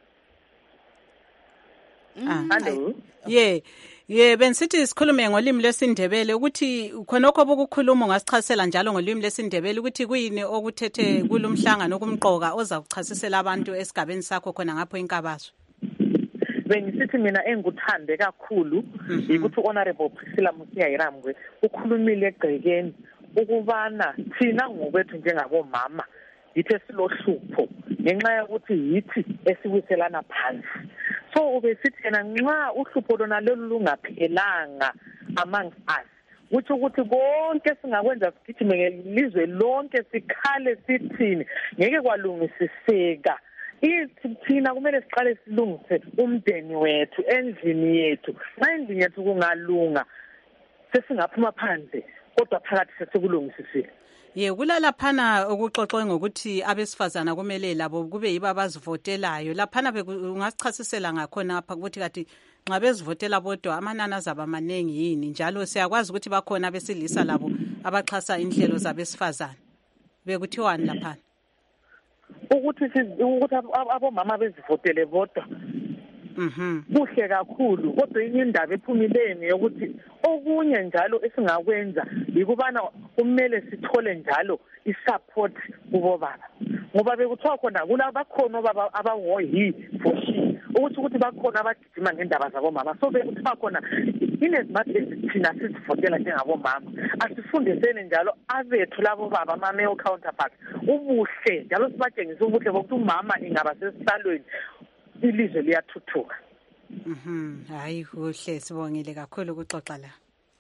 Ah. Hello. Ye. Ye, bensithi sikhulume ngolimi lesindebele ukuthi khonokho bokukhuluma ungasichasisela njalo ngolimi lesindebele ukuthi kuyini okuthethe kulumhlangano kumqoka oza kuchasisela abantu esigabeni sakho khona ngapho eNkabaso. Bengisithi mina enguthande kakhulu ukuthi honorable Priscilla Musiyayiramgwe ukhulumile egcekeni ukubana thina ngokwethu njengabomama yithe silohlupho ngenxa yokuthi yithi esiwiselana phansi. So ubesithi yena nxa uhlupho lona lolu lungaphelanga among us, uthi ukuthi konke singakwenza sigijime ngelizwe lonke sikhale sithini ngeke kwalungisiseka. Ithi thina kumele siqale silungise umndeni wethu, endlini yethu. Nxa endlini yethu kungalunga sesingaphuma phandle kodwa phakathi sekulungisisile. Ye, kulalaphana okuxoxwe ngokuthi abesifazana kumele labo kube yibo abazivotelayo. Laphana ungasichasisela ngakhona apha ukuthi kathi nxa bezivotela bodwa amanani azaba maningi yini, njalo siyakwazi ukuthi bakhona abesilisa labo abaxhasa inhlelo zabesifazana. Bekuthiwani laphana? Ukuthi ukuthi abomama bezivotele bodwa. Mhm. Kuhle kakhulu kodwa inye indaba ephumileni yokuthi okunye njalo esingakwenza yikubana kumele sithole njalo isupport kubo baba, ngoba bekuthiwa khona kulabakhona baba abawohi for she ukuthi ukuthi bakhona abagijima ngendaba zabomama. So bekuthiwa khona inezimathi ezithina sizivotela njengabomama asifundiseni njalo abethu labo baba ama-male counterparts ubuhle njalo sibatshengise ubuhle bokuthi umama ingaba sesihlalweni ilizwe liyathuthuka. Mhm. Hayi kuhle, sibongile kakhulu ukuxoxa la.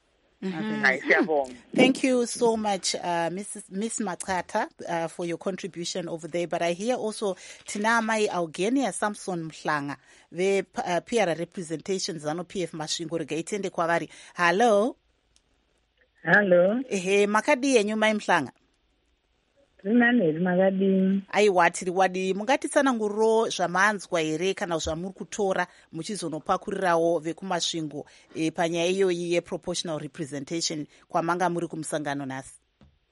Mm-hmm. Thank you so much, uh, Missus Miss Maqatha, uh, for your contribution over there. But I hear also Tinamai Augenia Samson Mhlanga, the uh, P R representation Zanu P F Mashingo Gaitende Kwavari. Hello. Hello. Ehe, makadi yenyu mai Mhlanga. Rinaneri makadini. Aiwa tiri wadi mungatisana nguro zvamanzwa here kana zvamuri kutora muchizonopakurirawo vekumasvingo e, panyaya iyoyi yeproportional representation kwamanga muri kumusangano nasi.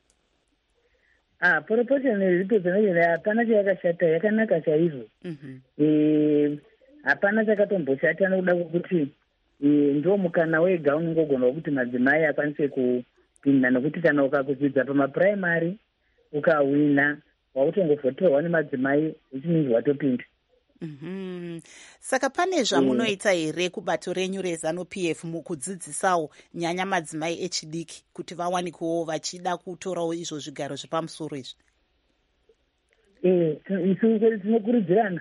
Ah, proportional representation hapana chayakashata, yakanaka chaizvo. Mhm. Eh, hapana chakatomboshata nokuda kwokuti ndo mukana wega unongogona kuti madzimai akwanise kupinda nokuti kana ukakudzidza pamapuraimary ukawina wautongovhoterwa nemadzimai uchiningi watopinda. Mhm. Saka pane zvamunoita here kubato renyu reZanu P F mukudzidzisawo nyanya madzimai echidiki kuti vawanikewo vachida kutorawo izvo zvigaro zvepamusoro izvi? Eh, isu tinokurudzirana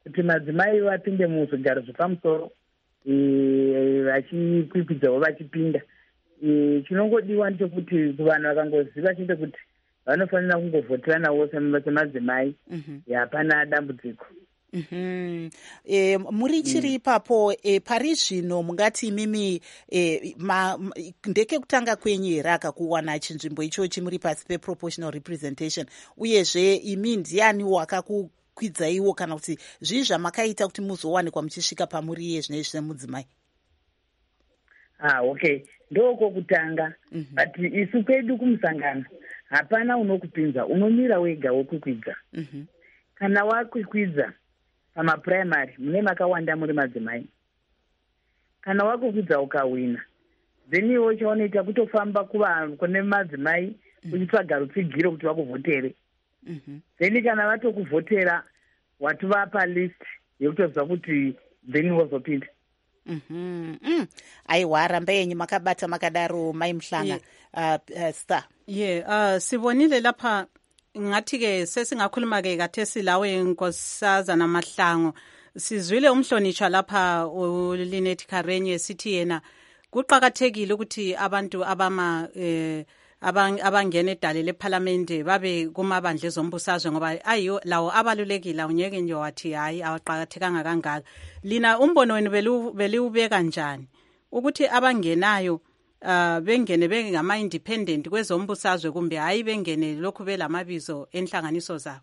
kuti madzimai vapinde muzvigaro zvepamusoro vachikwikwidzavo vachipinda. Chinongodiwa ndechekuti kuvanhu vakangoziva chete kuti vanofanira kungovhoteranawo semadzimai, hapana dambudziko. Mm-hmm. E, muri chiri ipapo e, pari zvino mungati imimi e, ndeke kutanga kwenyu here akakuwana chinzvimbo ichochi muri pasi pe-proportional representation, uyezve imi ndiani wakakukwidzaiwo kana kuti zvii zvamakaita kuti muzowanikwa muchisvika pamuri iye zvine zvine mudzimai? Ah, okay, ndoko kutanga. Mm-hmm. But isu kwedu kumusangano hapana unokupinza, unomira wega wokwikwidza. Mm-hmm. Kana wakwikwidza pamapuraimary mune makawanda muri madzimai, kana wakukwidza ukawina, then iwo chaunoita kutofamba kune madzimai uchitsvaga rutsigiro kuti vakuvhotere. Then kana vatokuvhotera watovapa list yekutozwa kuti then wozopinda. Mm-hmm. Mm. Aiwa, ramba yenyu makabata makadaro mai Mhlanga. Yeah. Uh, uh, star. Yeah, uh, sibonile lapha ngathi ke sesingakhuluma ke kathesi lawe Nkosazana Mahlangu, sizwile umhlonishwa lapha uLynette Kharenye sithi yena kuqhakathekile ukuthi abantu abama eh abangena edale leParliament babe kumabandla ezombusazwe ngoba ayo lawo abalulekile, unyeke nje wathi hayi awaqhakathekanga kangaka. Lina umbono wenu beliubeka kanjani ukuthi abangenayo Uh, bengene bengama independent kwezombusazwe kumbe hayi bengene lokhu belamabizo enhlanganiso zabo?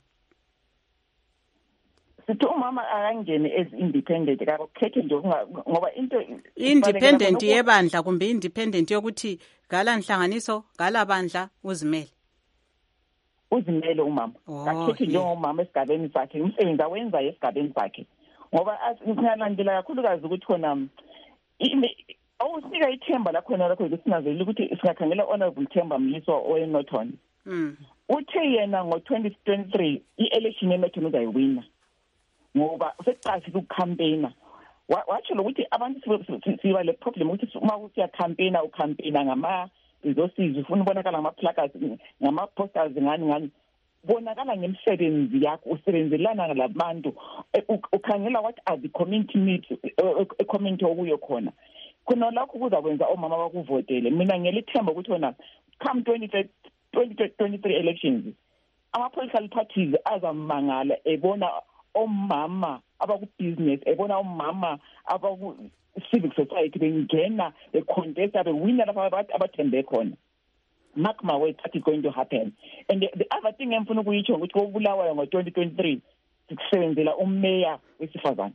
Sithi umama akangene as independent akakhethe nje ngoba into independent yebandla kumbe independent yokuthi gala nhlanganiso gala bandla uzimele uzimele umama akhethe nje umama esigabeni sakhe, umsebenzi awenza esigabeni sakhe, ngoba sinalandela kakhulukazi ukuthi khona awusika ithemba lakhona lakho ukusinazela ukuthi singakhangela Honorable Themba Mliswa oyeNorton. Mm. Uthe yena ngo twenty twenty-three i-election yeNorton uzayiwina ngoba useqasile ukucampaigna. Watsho ukuthi abantu siba le problem ukuthi uma usiya campaigna ucampaigna ngama resources, ufuna ubonakala ngama placards ngama posters ngani ngani, bonakala ngemsebenzi yakho usebenzelana labantu, ukhangela what are the community needs, a community okuyo khona. Kuna lokho kuzakwenza omama bakuvotele. Mina ngelithemba ukuthi wona come twenty twenty-three elections ama political parties azamangala ebona omama abaku-business, ebona omama abaku-civic society bengena becontesta bewina lapha abathembe khona. Mark my words, that is going to happen. And the, the other thing engifuna ukuyitsho ukuthi koBulawayo ngo twenty twenty-three sikusebenzela ummeya wesifazane.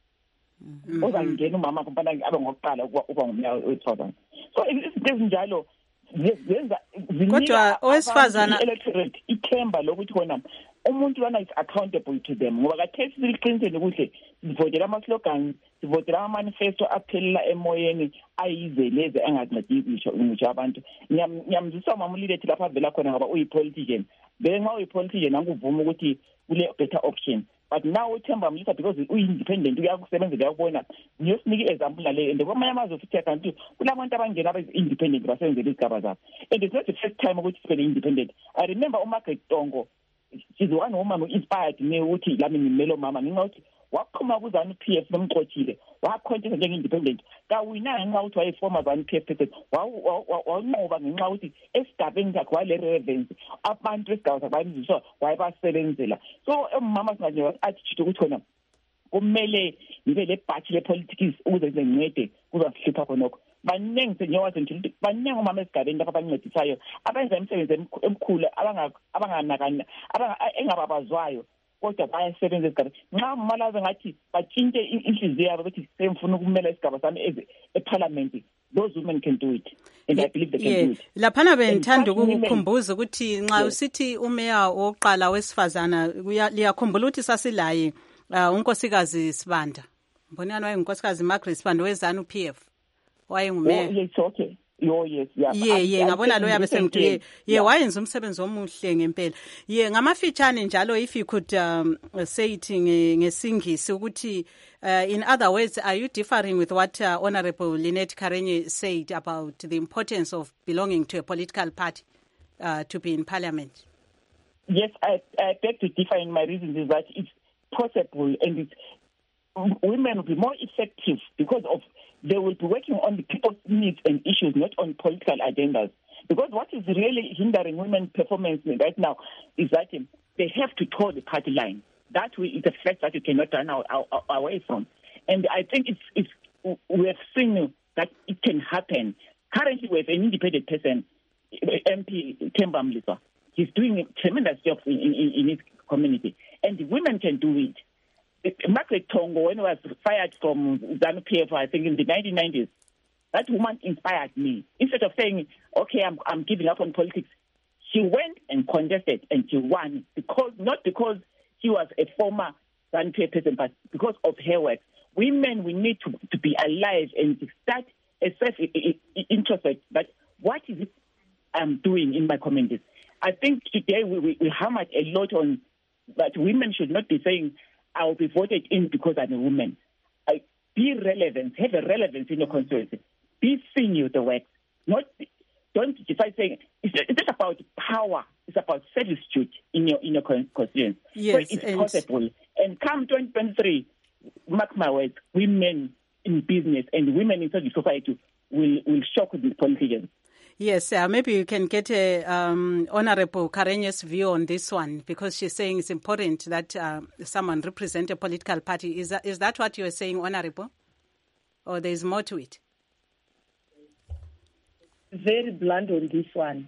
Mm-hmm. Ozangena umama kumpana abe ngokuqala ukuba ngummeya wesifazane. So izinto ezinjalo zenza kodwa owesifazana electorate ithemba lokuthi khona umuntu lana is accountable to them, ngoba kathesi liqinisele ukuthi sivotela ama slogans, sivotela ama manifesto aphelela emoyeni ayizeleze angancedi ngisho abantu. Ngiyamzisa umama uLynette lapha vela khona ngoba uyi politician, benxa uyi politician anguvuma ukuthi kule better option, but now uThemba Mliswa because uyi independent uyakusebenzela ukubona ngiyosinike example nale, and kwamanye amazwe futhi kanti kulabantu abangena abe independent basebenzela izigaba zabo, and it's not the first time ukuthi sibe independent. I remember uMargaret Tongo, she's the one woman who inspired me ukuthi lami ngimelo mama ngingathi waphuma kuzanu P F nomxothile wacontest njenge independent kawina ngenxa ukuthi wayeformer zanu P F president wanqoba ngenxa ukuthi esigabeni sakhe wale relevance abantu esigaba sakhe wayebasebenzela. So umama singaje attitude ukuthi khona kumele nibe le batch le politics ukuze ngincede kuzahlupha khonokho. Baningi senyowazi nje baningi umama esigabeni lapha abancedisayo abenza imisebenzi emkhulu abanganakana engababazwayo kodwa bayasebenza esigabeni. Nxa umalaze ngathi batshintshe inhliziyo yabo ukuthi semfuna ukumela isigaba sami eParliament, those women can do it, and I believe they can yeah. do it. Laphana bengithanda ukukhumbuza ukuthi nxa usithi umeya oqala wesifazana liyakhumbula ukuthi sasilaye uh, unkosikazi Sibanda, mbonani waye unkosikazi Margaret Sibanda wezanu P F wayengumeya. Oh yes, okay. Oh yes, yeah. Yeah, yeah, ngabona lo yabe semthe. Yeah, wayenza umsebenzi omuhle ngempela. Yeah, ngamafitshane njalo if you could um, say it ngesingisi ukuthi uh, in other words, are you differing with what uh, Honorable Lynette Kharenye said about the importance of belonging to a political party uh, to be in Parliament? Yes, I, I beg to differ in my reasons is that it's possible, and it's, women will be more effective because of they will be working on the people's needs and issues, not on political agendas. Because what is really hindering women's performance right now is that um, they have to toe the party line. That is a fact that you cannot run out, out, out, away from. And I think it's, it's we have seen that it can happen. Currently, we have an independent person, M P Themba Mliswa. He's doing a tremendous job in, in, in his community, and the women can do it. Margaret Tongo, when he was fired from ZANU-P F, I think in the nineteen nineties, that woman inspired me. Instead of saying, okay, I'm, I'm giving up on politics, she went and contested and she won, because not because she was a former ZANU-P F person, but because of her work. Women, we need to, to be alive and start a self-introspect. But what is it I'm doing in my communities? I think today we, we, we hammered a lot on that women should not be saying, I will be voted in because I'm a woman. I, be relevant, have a relevance in your constituency. Be seen with the work. Not, don't justify saying, it's, it's not about power, it's about servitude in your, in your constituency. Yes, so it's and possible. And come twenty twenty-three, mark my words, women in business and women inside the society will, will shock the politicians. Yes, uh, maybe you can get a um, Honorable Karenye's view on this one, because she's saying it's important that uh, someone represent a political party. Is that, is that what you're saying, Honorable? Or there's more to it? Very blunt on this one.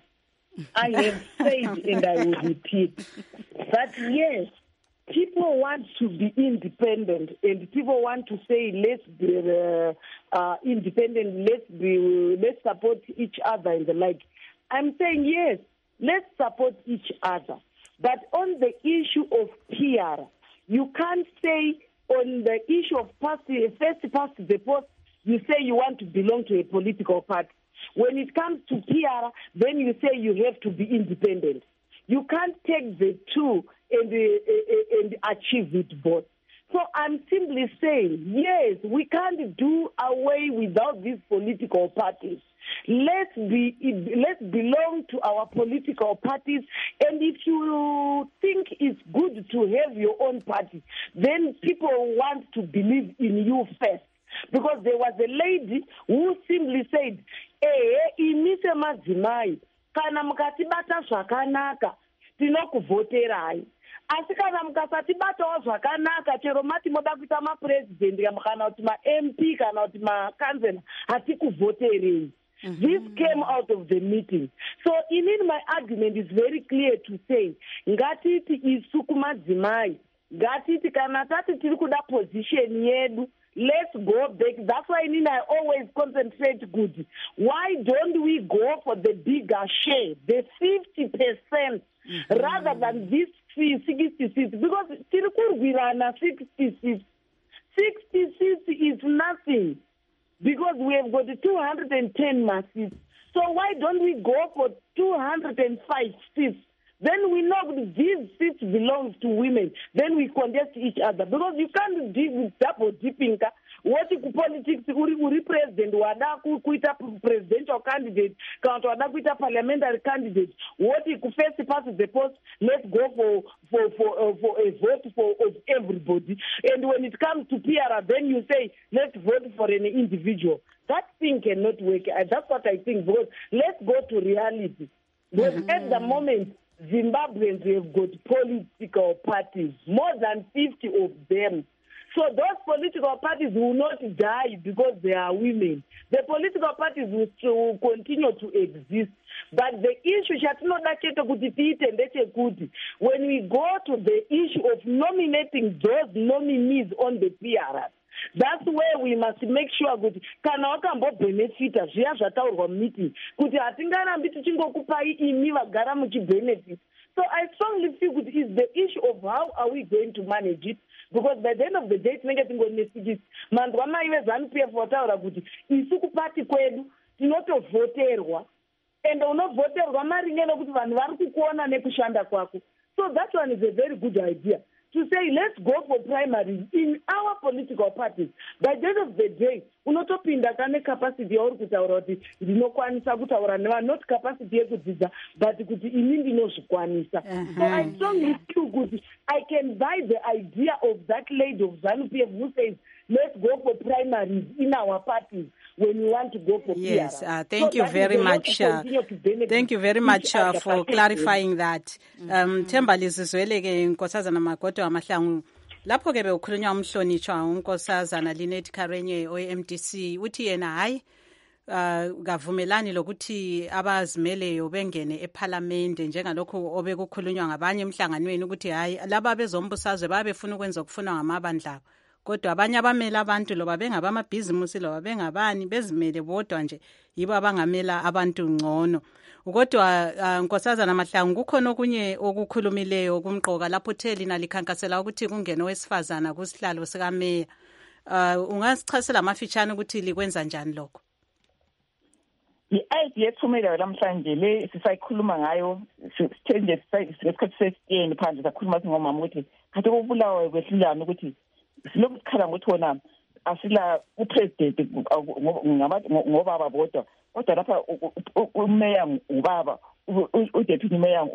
I have said, and I will repeat, that yes, people want to be independent, and people want to say, let's be uh, uh, independent, let's be, let's support each other and the like. I'm saying, yes, let's support each other. But on the issue of P R, you can't say on the issue of past, first past the post, you say you want to belong to a political party. When it comes to P R, then you say you have to be independent. You can't take the two and, uh, and achieve it both. So I'm simply saying, yes, we can't do away without these political parties. Let's be, let's belong to our political parties. And if you think it's good to have your own party, then people want to believe in you first. Because there was a lady who simply said, eh, imise madzimai, kana mukatibata zvakanaka, tinokuvoterai. Asi kana mukasatibatawo zvakanaka, chero mati moda kuita mapresident, kana kuti ma-M P, kana kuti ma-councillor, hatikuvoterei. Mm-hmm. This came out of the meeting. So in it, my argument is very clear to say, ngatiti isu kumadzimai, ngatiti kana tati tiri kuda position yedu, let's go back. That's why Nina, I always concentrate good. Why don't we go for the bigger share, the fifty percent, mm-hmm. rather than this sixty seats? Because Tirukurgirana sixty seats. sixty seats is nothing. Because we have got two hundred ten masses. So why don't we go for two hundred five seats? Then we know these seats belong to women. Then we contest each other. Because you can't deal with double dipping. What if politics, uri president, wada kuita presidential candidate, counter wada kuita parliamentary candidate. What if first pass the post, let's go for for for, uh, for a vote for of everybody. And when it comes to P R, then you say, let's vote for an individual. That thing cannot work. That's what I think. Because let's go to reality. Because mm-hmm. at the moment, Zimbabweans have got political parties, more than fifty of them. So those political parties will not die because they are women. The political parties will still continue to exist. But the issue, when we go to the issue of nominating those nominees on the P R S, that's where we must make sure that kana wakambo benefita zviya zvataurwa meeting kuti hatingarambi tichingokupai imi vagara muchibenefit. So I strongly feel that it's the issue of how are we going to manage it, because by the end of the day tinenge tingonesikisi mandu amai veZANU-P F vataura kuti isu kupati kwedu tinotovhoterwa ende unovhoterwa maringe nekuti vanhu vari kukuona nekushanda kwako. So that one is a very good idea. to say let's go for primaries in our political parties. By the end of the day, unotopinda kane capacity yauri kutaura kuti ndinokwanisa kutaura nevanhu, not capacity yekudzidza but kuti ini ndinozvikwanisa. So I strongly feel kuti I can buy the idea of that lady of ZANU-P F who says let's go for primaries in our parties when we want to go for yes, P R. uh, thank so you very much. Uh, thank you very much uh, for clarifying that. Um, Themba Lizizweleke Nkosazana Magodo Amahlangu. Lapho ke bekukhulunywa umhlonitshwa unkosazana Linet Karenye o-M D C uthi yena hayi uh kavumelani lokuthi abazimeleyo bengene eParliament njengalokho obekukhulunywa ngabanye emhlanganweni ukuthi hayi laba bezombusazwe babefuna ukwenza okufunwa ngamabandla kodwa abanye abamela abantu loba bengabamabhizimusi loba bengabani bezimele bodwa nje yibo abangamela abantu ngcono. Kodwa uh, Nkosazana Mahlangu kukhona okunye okukhulumileyo kumqoka lapho utheli nalikhankasela ukuthi kungene owesifazana kusihlalo sika Mayor. Uh, ungasichasela amafitshane ukuthi likwenza njani lokho? I-idea ethumela namhlanje le sisayikhuluma ngayo sithenje sisikhathi sesiteni phandle sakhuluma singomama ukuthi kade kubulawa kwesilana ukuthi silokhu sikhala ngokuthi wona asila upresident ngobaba bodwa kodwa lapha umeya ubaba udeputy meya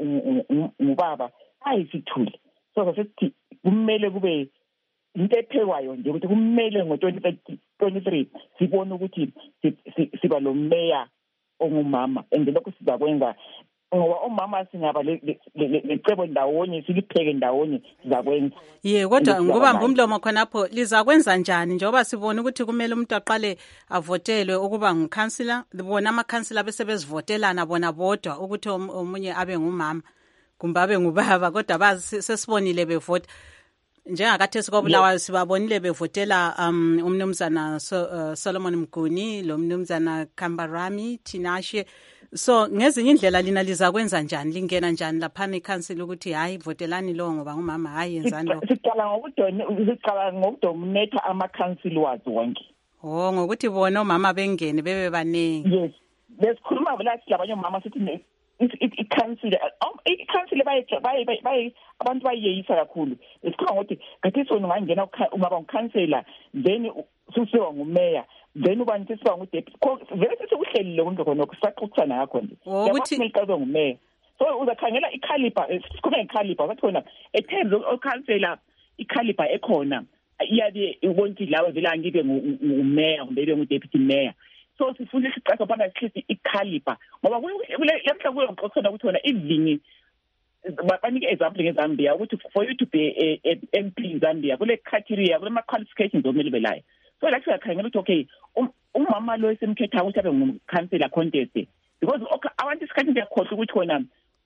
ubaba ayisithuli so sithi kumele kube into ephekwayo nje ukuthi kumele ngo-twenty twenty-three sibone ukuthi siba lo meya ongumama and lokho sizakwenza ngoba omama singaba lecebo ndawonye silipheke ndawonye sizakwenza. Ye kodwa ngubamba umlomo khonapho lizakwenza njani njengoba sibona ukuthi kumele umuntu aqale avotelwe ukuba ngukhansila bona amakhansila bese bezivotelana bona bodwa ukuthi omunye abe ngumama kumbe abe ngubaba kodwa bazi sesibonile bevota njengakathi sikobulawayo sibabonile bevotela um umnumzana so, uh, Solomon Mguni lo mnumzana Kambarami Tinashe. So ngezinye indlela lina lizakwenza njani lingena njani lapha eCouncil ukuthi hayi votelani lo ngoba ngumama hayi yenzani lo? Siqala ngokudona siqala ngokudominate ama-council wazi wonke. Oh ngokuthi bona omama bengene bebe banengi. Yes. Lesikhuluma lathi labanye omama sithi i-council i-council baye baye abantu bayeyisa kakhulu. Lesikhuluma ngokuthi ngathi sona ungangena ungaba ngukhansela then susiwa ngumeya then ubani sisiba ngudeputy vele sesikuhlelile konke khona kusaqhuthana yakho nje ukuthi ngiqabe ngumeya so uzakhangela ikhaliba sikhuluma ngekhaliba bathi khona eterms okhansela ikhaliba ekhona iyabe ubonti lawe vele angibe ngumeya kumbe ube ngudeputy mayor so sifuna siqhaza phana sithi ikhaliba ngoba kule yamhla kuyo ngoxoxana ukuthi wona ivingi babanike example ngeZambia ukuthi for you to be a M P in Zambia kule criteria kule ma qualifications omele belayo so la siyakhangela ukuthi okay umama lo esemkhetha ukuthi abe ngumkhansela contest because abantu isikhathi ngiyakhohlwa ukuthi khona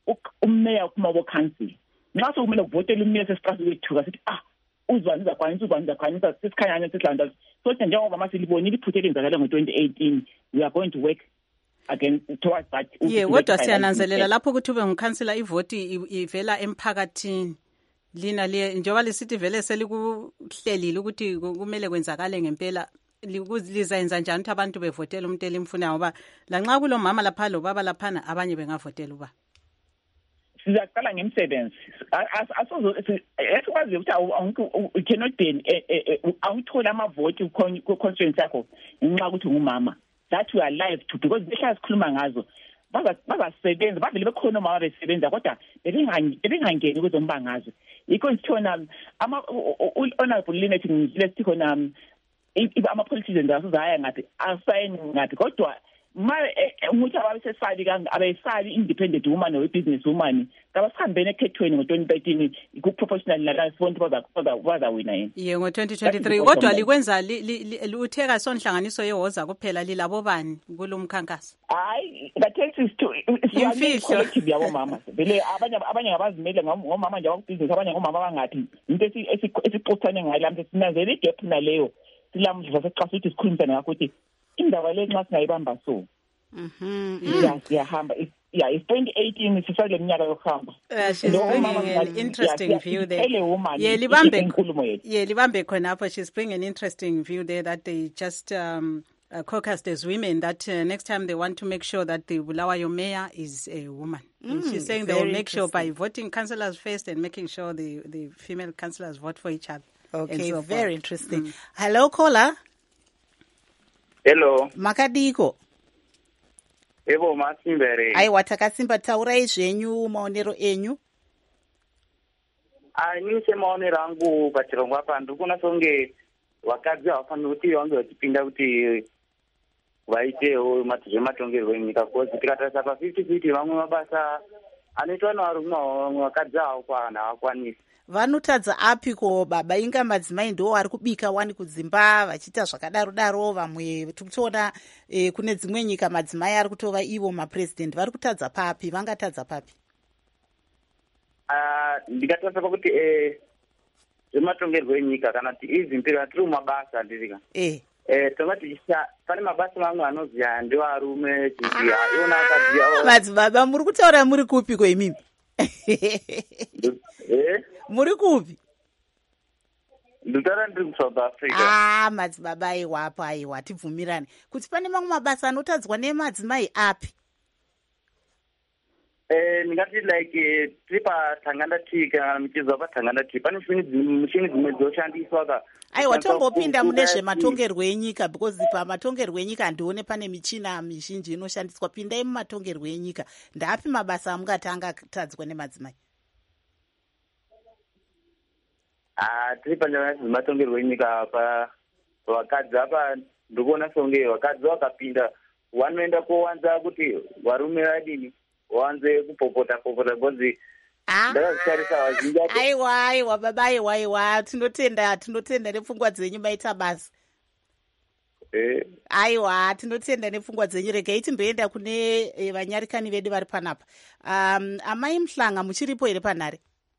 ummeya kuma bo council nxa sokumele kuvotele ummeya sesiqhaza kwethuka sithi ah uzwani uzakwanisa uzwani uzakwanisa sesikhanyana sesihlanda so njengoba mama silibonile iphuthe lenzakala ngo-twenty eighteen we are going to work again towards that. Yeah, kodwa siyananzelela lapho ukuthi ube ngukhansela ivoti ivela emphakathini lina liye njengoba lisithi vele selikuhlelile ukuthi kumele kwenzakale ngempela lizayenza njani ukuthi abantu bevotela umuntu elimfunayo ngoba lanxa kulo mama lapha lo baba laphana abanye bengavotela uba sizaqala ngemisebenzi asozo esikwazi ukuthi you cannot be awuthola amavoti ku-constituency yakho ngenxa ukuthi ngumama that we are live to because behlala sikhuluma ngazo bazasebenza bavele bekhona omama besebenza kodwa bebengangeni kwezombangazwe yikho sithona ama-honorable Linet ngizile sithi khona ama-politicians asizaya ngaphi asayini ngaphi kodwa ma ukuthi ababesesabi abesabi independent woman or business woman kabasihambene ekhethweni ngo-twenty thirteen ku-proportional nalafont bazawina yini ye ngo-twenty twenty-three kodwa likwenza utheka sonhlanganiso yewoza kuphela lilabo bani kulo mkhankaso hayi collective yabomama vele abanye abanye ngabazimele ngomama nje abakubhizinisi abanye ngomama abangaphi into esixuthane ngayo lamhle sinanzela igap naleyo silamdla seqasa ukuthi sikhulumisane ngakho ukuthi indaba le nxa singayibamba so mhm siyahamba yeah it's twenty eighteen sisale minyaka yokuhamba she's bringing an interesting view there yeah libambe yeah libambe khona apho she's bringing an interesting view there that they just um uh, caucused as women that uh, next time they want to make sure that the Bulawayo mayor is a woman. Mm, and she's saying they will make sure by voting councillors first and making sure the, the female councillors vote for each other. Okay, so very forth. interesting. Mm. Hello, caller. Hello. Makadiko. Evo masimbere. Aiwa takasimba taurai zvenyu maonero enyu. Ah, ni semaonero angu pachirongwa apa ndikuna songe vakadzi havafaniri kuti vange vachipinda kuti vaitewo zvematongero enyika because tikatarisa pa fifty fifty vamwe mabasa anoitwa nevarume vamwe vakadzi havo kwana havakwanisi. Vanotadza api ko baba inga madzimai ndo vari kubika wani kudzimba vachiita zvakadaro daro vamwe tikutoona eh, kune dzimwe nyika madzimai ari kutova ivo mapresident vari kutadza papi vangatadza papi? Ah, ndikatarisa pakuti eh zvematongerwo enyika kana kuti izimpira tiri mumabasa ndirika. Eh. Eh tonga tichisa pane mabasa mamwe anoziya ndevarume chiziya iona akaziya. Madzibaba muri kutaura muri kupi ko imimi? Eh? Muri kupi? Ndutara ndiri muSouth Africa. Ah, madzibaba aiwa apa aiwa tibvumirane. Kuti pane mamwe mabasa anotadzwa nemadzimai api? Eh, ndingati like tiri paTanganda Tea kana muchizwa paTanganda Tea pane mishini dzimwe dzoshandiswa ka. Aiwa tombopinda mune zvematongerwo enyika because pamatongerwo enyika ndione pane michina mizhinji inoshandiswa. Pindai mumatongerwo enyika. Ndapi mabasa amungati angatadzwa nemadzimai? Ah, tiri panyaya dzematongerwo enyika pa vakadzi apa ndikuona songe vakadzi vakapinda vanoenda kowanza kuti varume vadini wanze kupopota popota godzi. Aiwa aiwa baba aiwa aiwa tinotenda tinotenda nepfungwa dzenyu maita basa. Eh. Aiwa tinotenda nepfungwa dzenyu regai timboenda kune eh, vanyarikani vedu vari panapa. Um, amai Mhlanga muchiripo here panhare?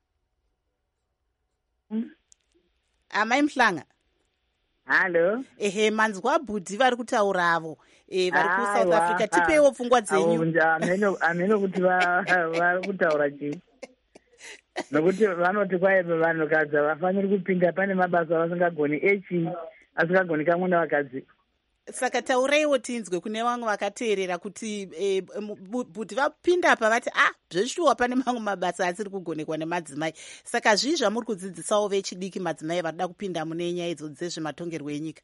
Mm. Amai Mhlanga. Hello. Ehe manzwa bhudhi vari kutaura avo. Eh vari ku South Africa tipeiwo pfungwa dzenyu. Ameno ameno kuti vari kutaura chii? Nokuti vanoti kwaye vanhukadzi vafaniri kupinda pane mabasa vasingagoni echi asingagoni kamwe nevakadzi. Saka tauraiwo tinzwe kune vamwe vakateerera kuti eh, bhudhi vapinda apa vati ah zveshuwa pane mamwe mabasa asiri kugonekwa nemadzimai. Saka zvii zvamuri kudzidzisawo vechidiki madzimai varida kupinda mune nyaya idzo dzezvematongerwo enyika?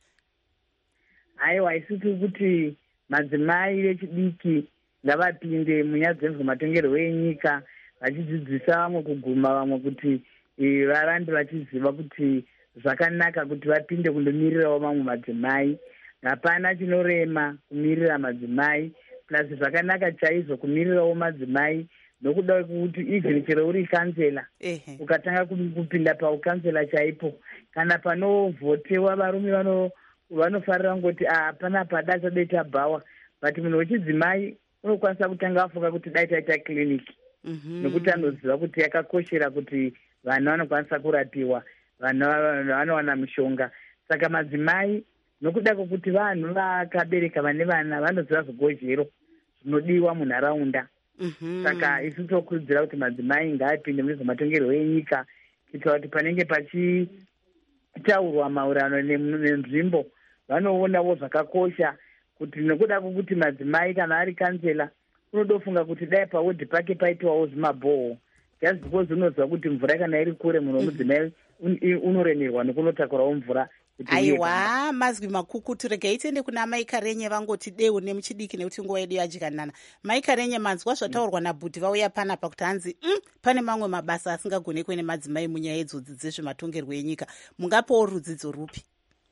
Aiwa isusu kuti madzimai vechidiki ngavapinde munyaya dzezvematongerwo enyika vachidzidzisa vamwe kuguma vamwe kuti e, varambe vachiziva kuti zvakanaka kuti vapinde kundomirirawo mamwe madzimai. Hapana chinorema kumirira madzimai plus zvakanaka chaizvo kumirirawo madzimai nokuda kuti even chero uri kansela ukatanga kupinda paukansela chaipo kana panovhotewa varume vano vanofarira ngoti ah panapa dai taita bhawa but munhu wechidzimai unokwanisa kutanga afunga kuti dai taita clinic. Mm-hmm. Nokuti anoziva kuti yakakoshera kuti vana vanokwanisa kurapiwa vana vanowana mishonga. Saka madzimai nokuda kwokuti vanhu vakabereka vane vana vanoziva zvikozhero zvinodiwa munharaunda. Mm-hmm. Saka isu tokurudzira kuti madzimai ngaapinde mune zvematongerwo enyika kuitira kuti panenge pachitaurwa maurano nenzvimbo vanoonawo zvakakosha kuti nekuda kwokuti madzimai kana ari kansela unodofunga kuti dai pahodhi pake paitwawo zvimabhoho just because unoziva kuti mvura kana iri kure munhu wemudzimai unoremerwa nekunotakurawo mvura. Aiwa mazwi makukutu regai tiende kuna mai Karenye vangoti deu nemuchidiki nekuti nguva yedu yadyikanana. Mai Karenye manzwa zvataurwa nabhudhi vauya panapa kuti hanzi mm, pane mamwe mabasa asingagonekwe nemadzimai munyaya idzodzi dzezvematongerwo enyika. Mungapawo rudzidzo rupi?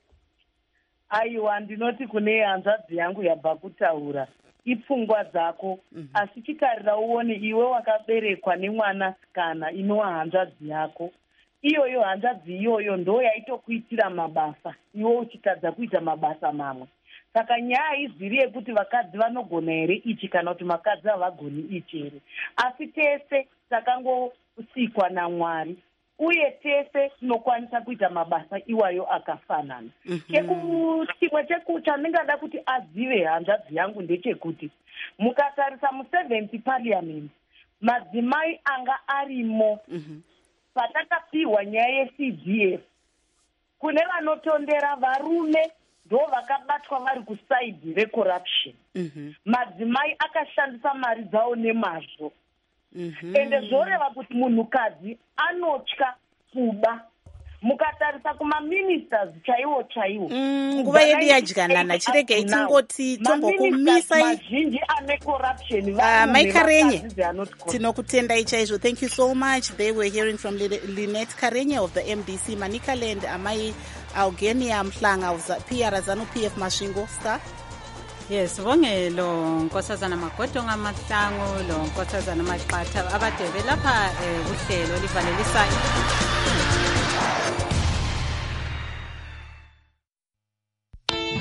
Aiwa ndinoti kune hanzvadzi yangu yabva kutaura ipfungwa dzako. Mm-hmm. Asi chitarira uone iwe wakaberekwa nemwana sikana inova hanzvadzi yako. Iyoyo hanzvadzi iyoyo ndo yaitokuitira mabasa iwe uchitadza kuita mabasa mamwe. Saka nyaya iziri yekuti vakadzi vanogona here ichi kana kuti vakadzi havagoni ichi here. Asi tese takangosikwa naMwari uye tese tinokwanisa kuita mabasa iwayo akafanana. Mm-hmm. Chimwe chandingada kuti azive hanzvadzi yangu ndechekuti mukatarisa mu-seventh parliament madzimai anga arimo. Mm-hmm. Patakapiwa nyaya ye-C D F kune vanotondera varume ndo vakabata vakabatwa vari kusaidhi recorruption. Madzimai akashandisa mari dzavo nemazvo. Ende zvoreva kuti munhukadzi anotya kuba. Mukatarisa kumaministers chaiwo chaiwo nguva yedu yadyanana chirege tingoti tombokumisa mazhinji ane corruption Mai Karenye tinokutendai chaizvo. Thank you so much. They were hearing from Lynette Karenye of the M D C Manicaland, Amai Eugenia Mhlanga, P R ZANU P F Masvingo star. Yes, bonge lo nkosazana Magodo ngaMahlangu, lo nkosazana Maqatha abadebe lapha uhlelo livalelisayo.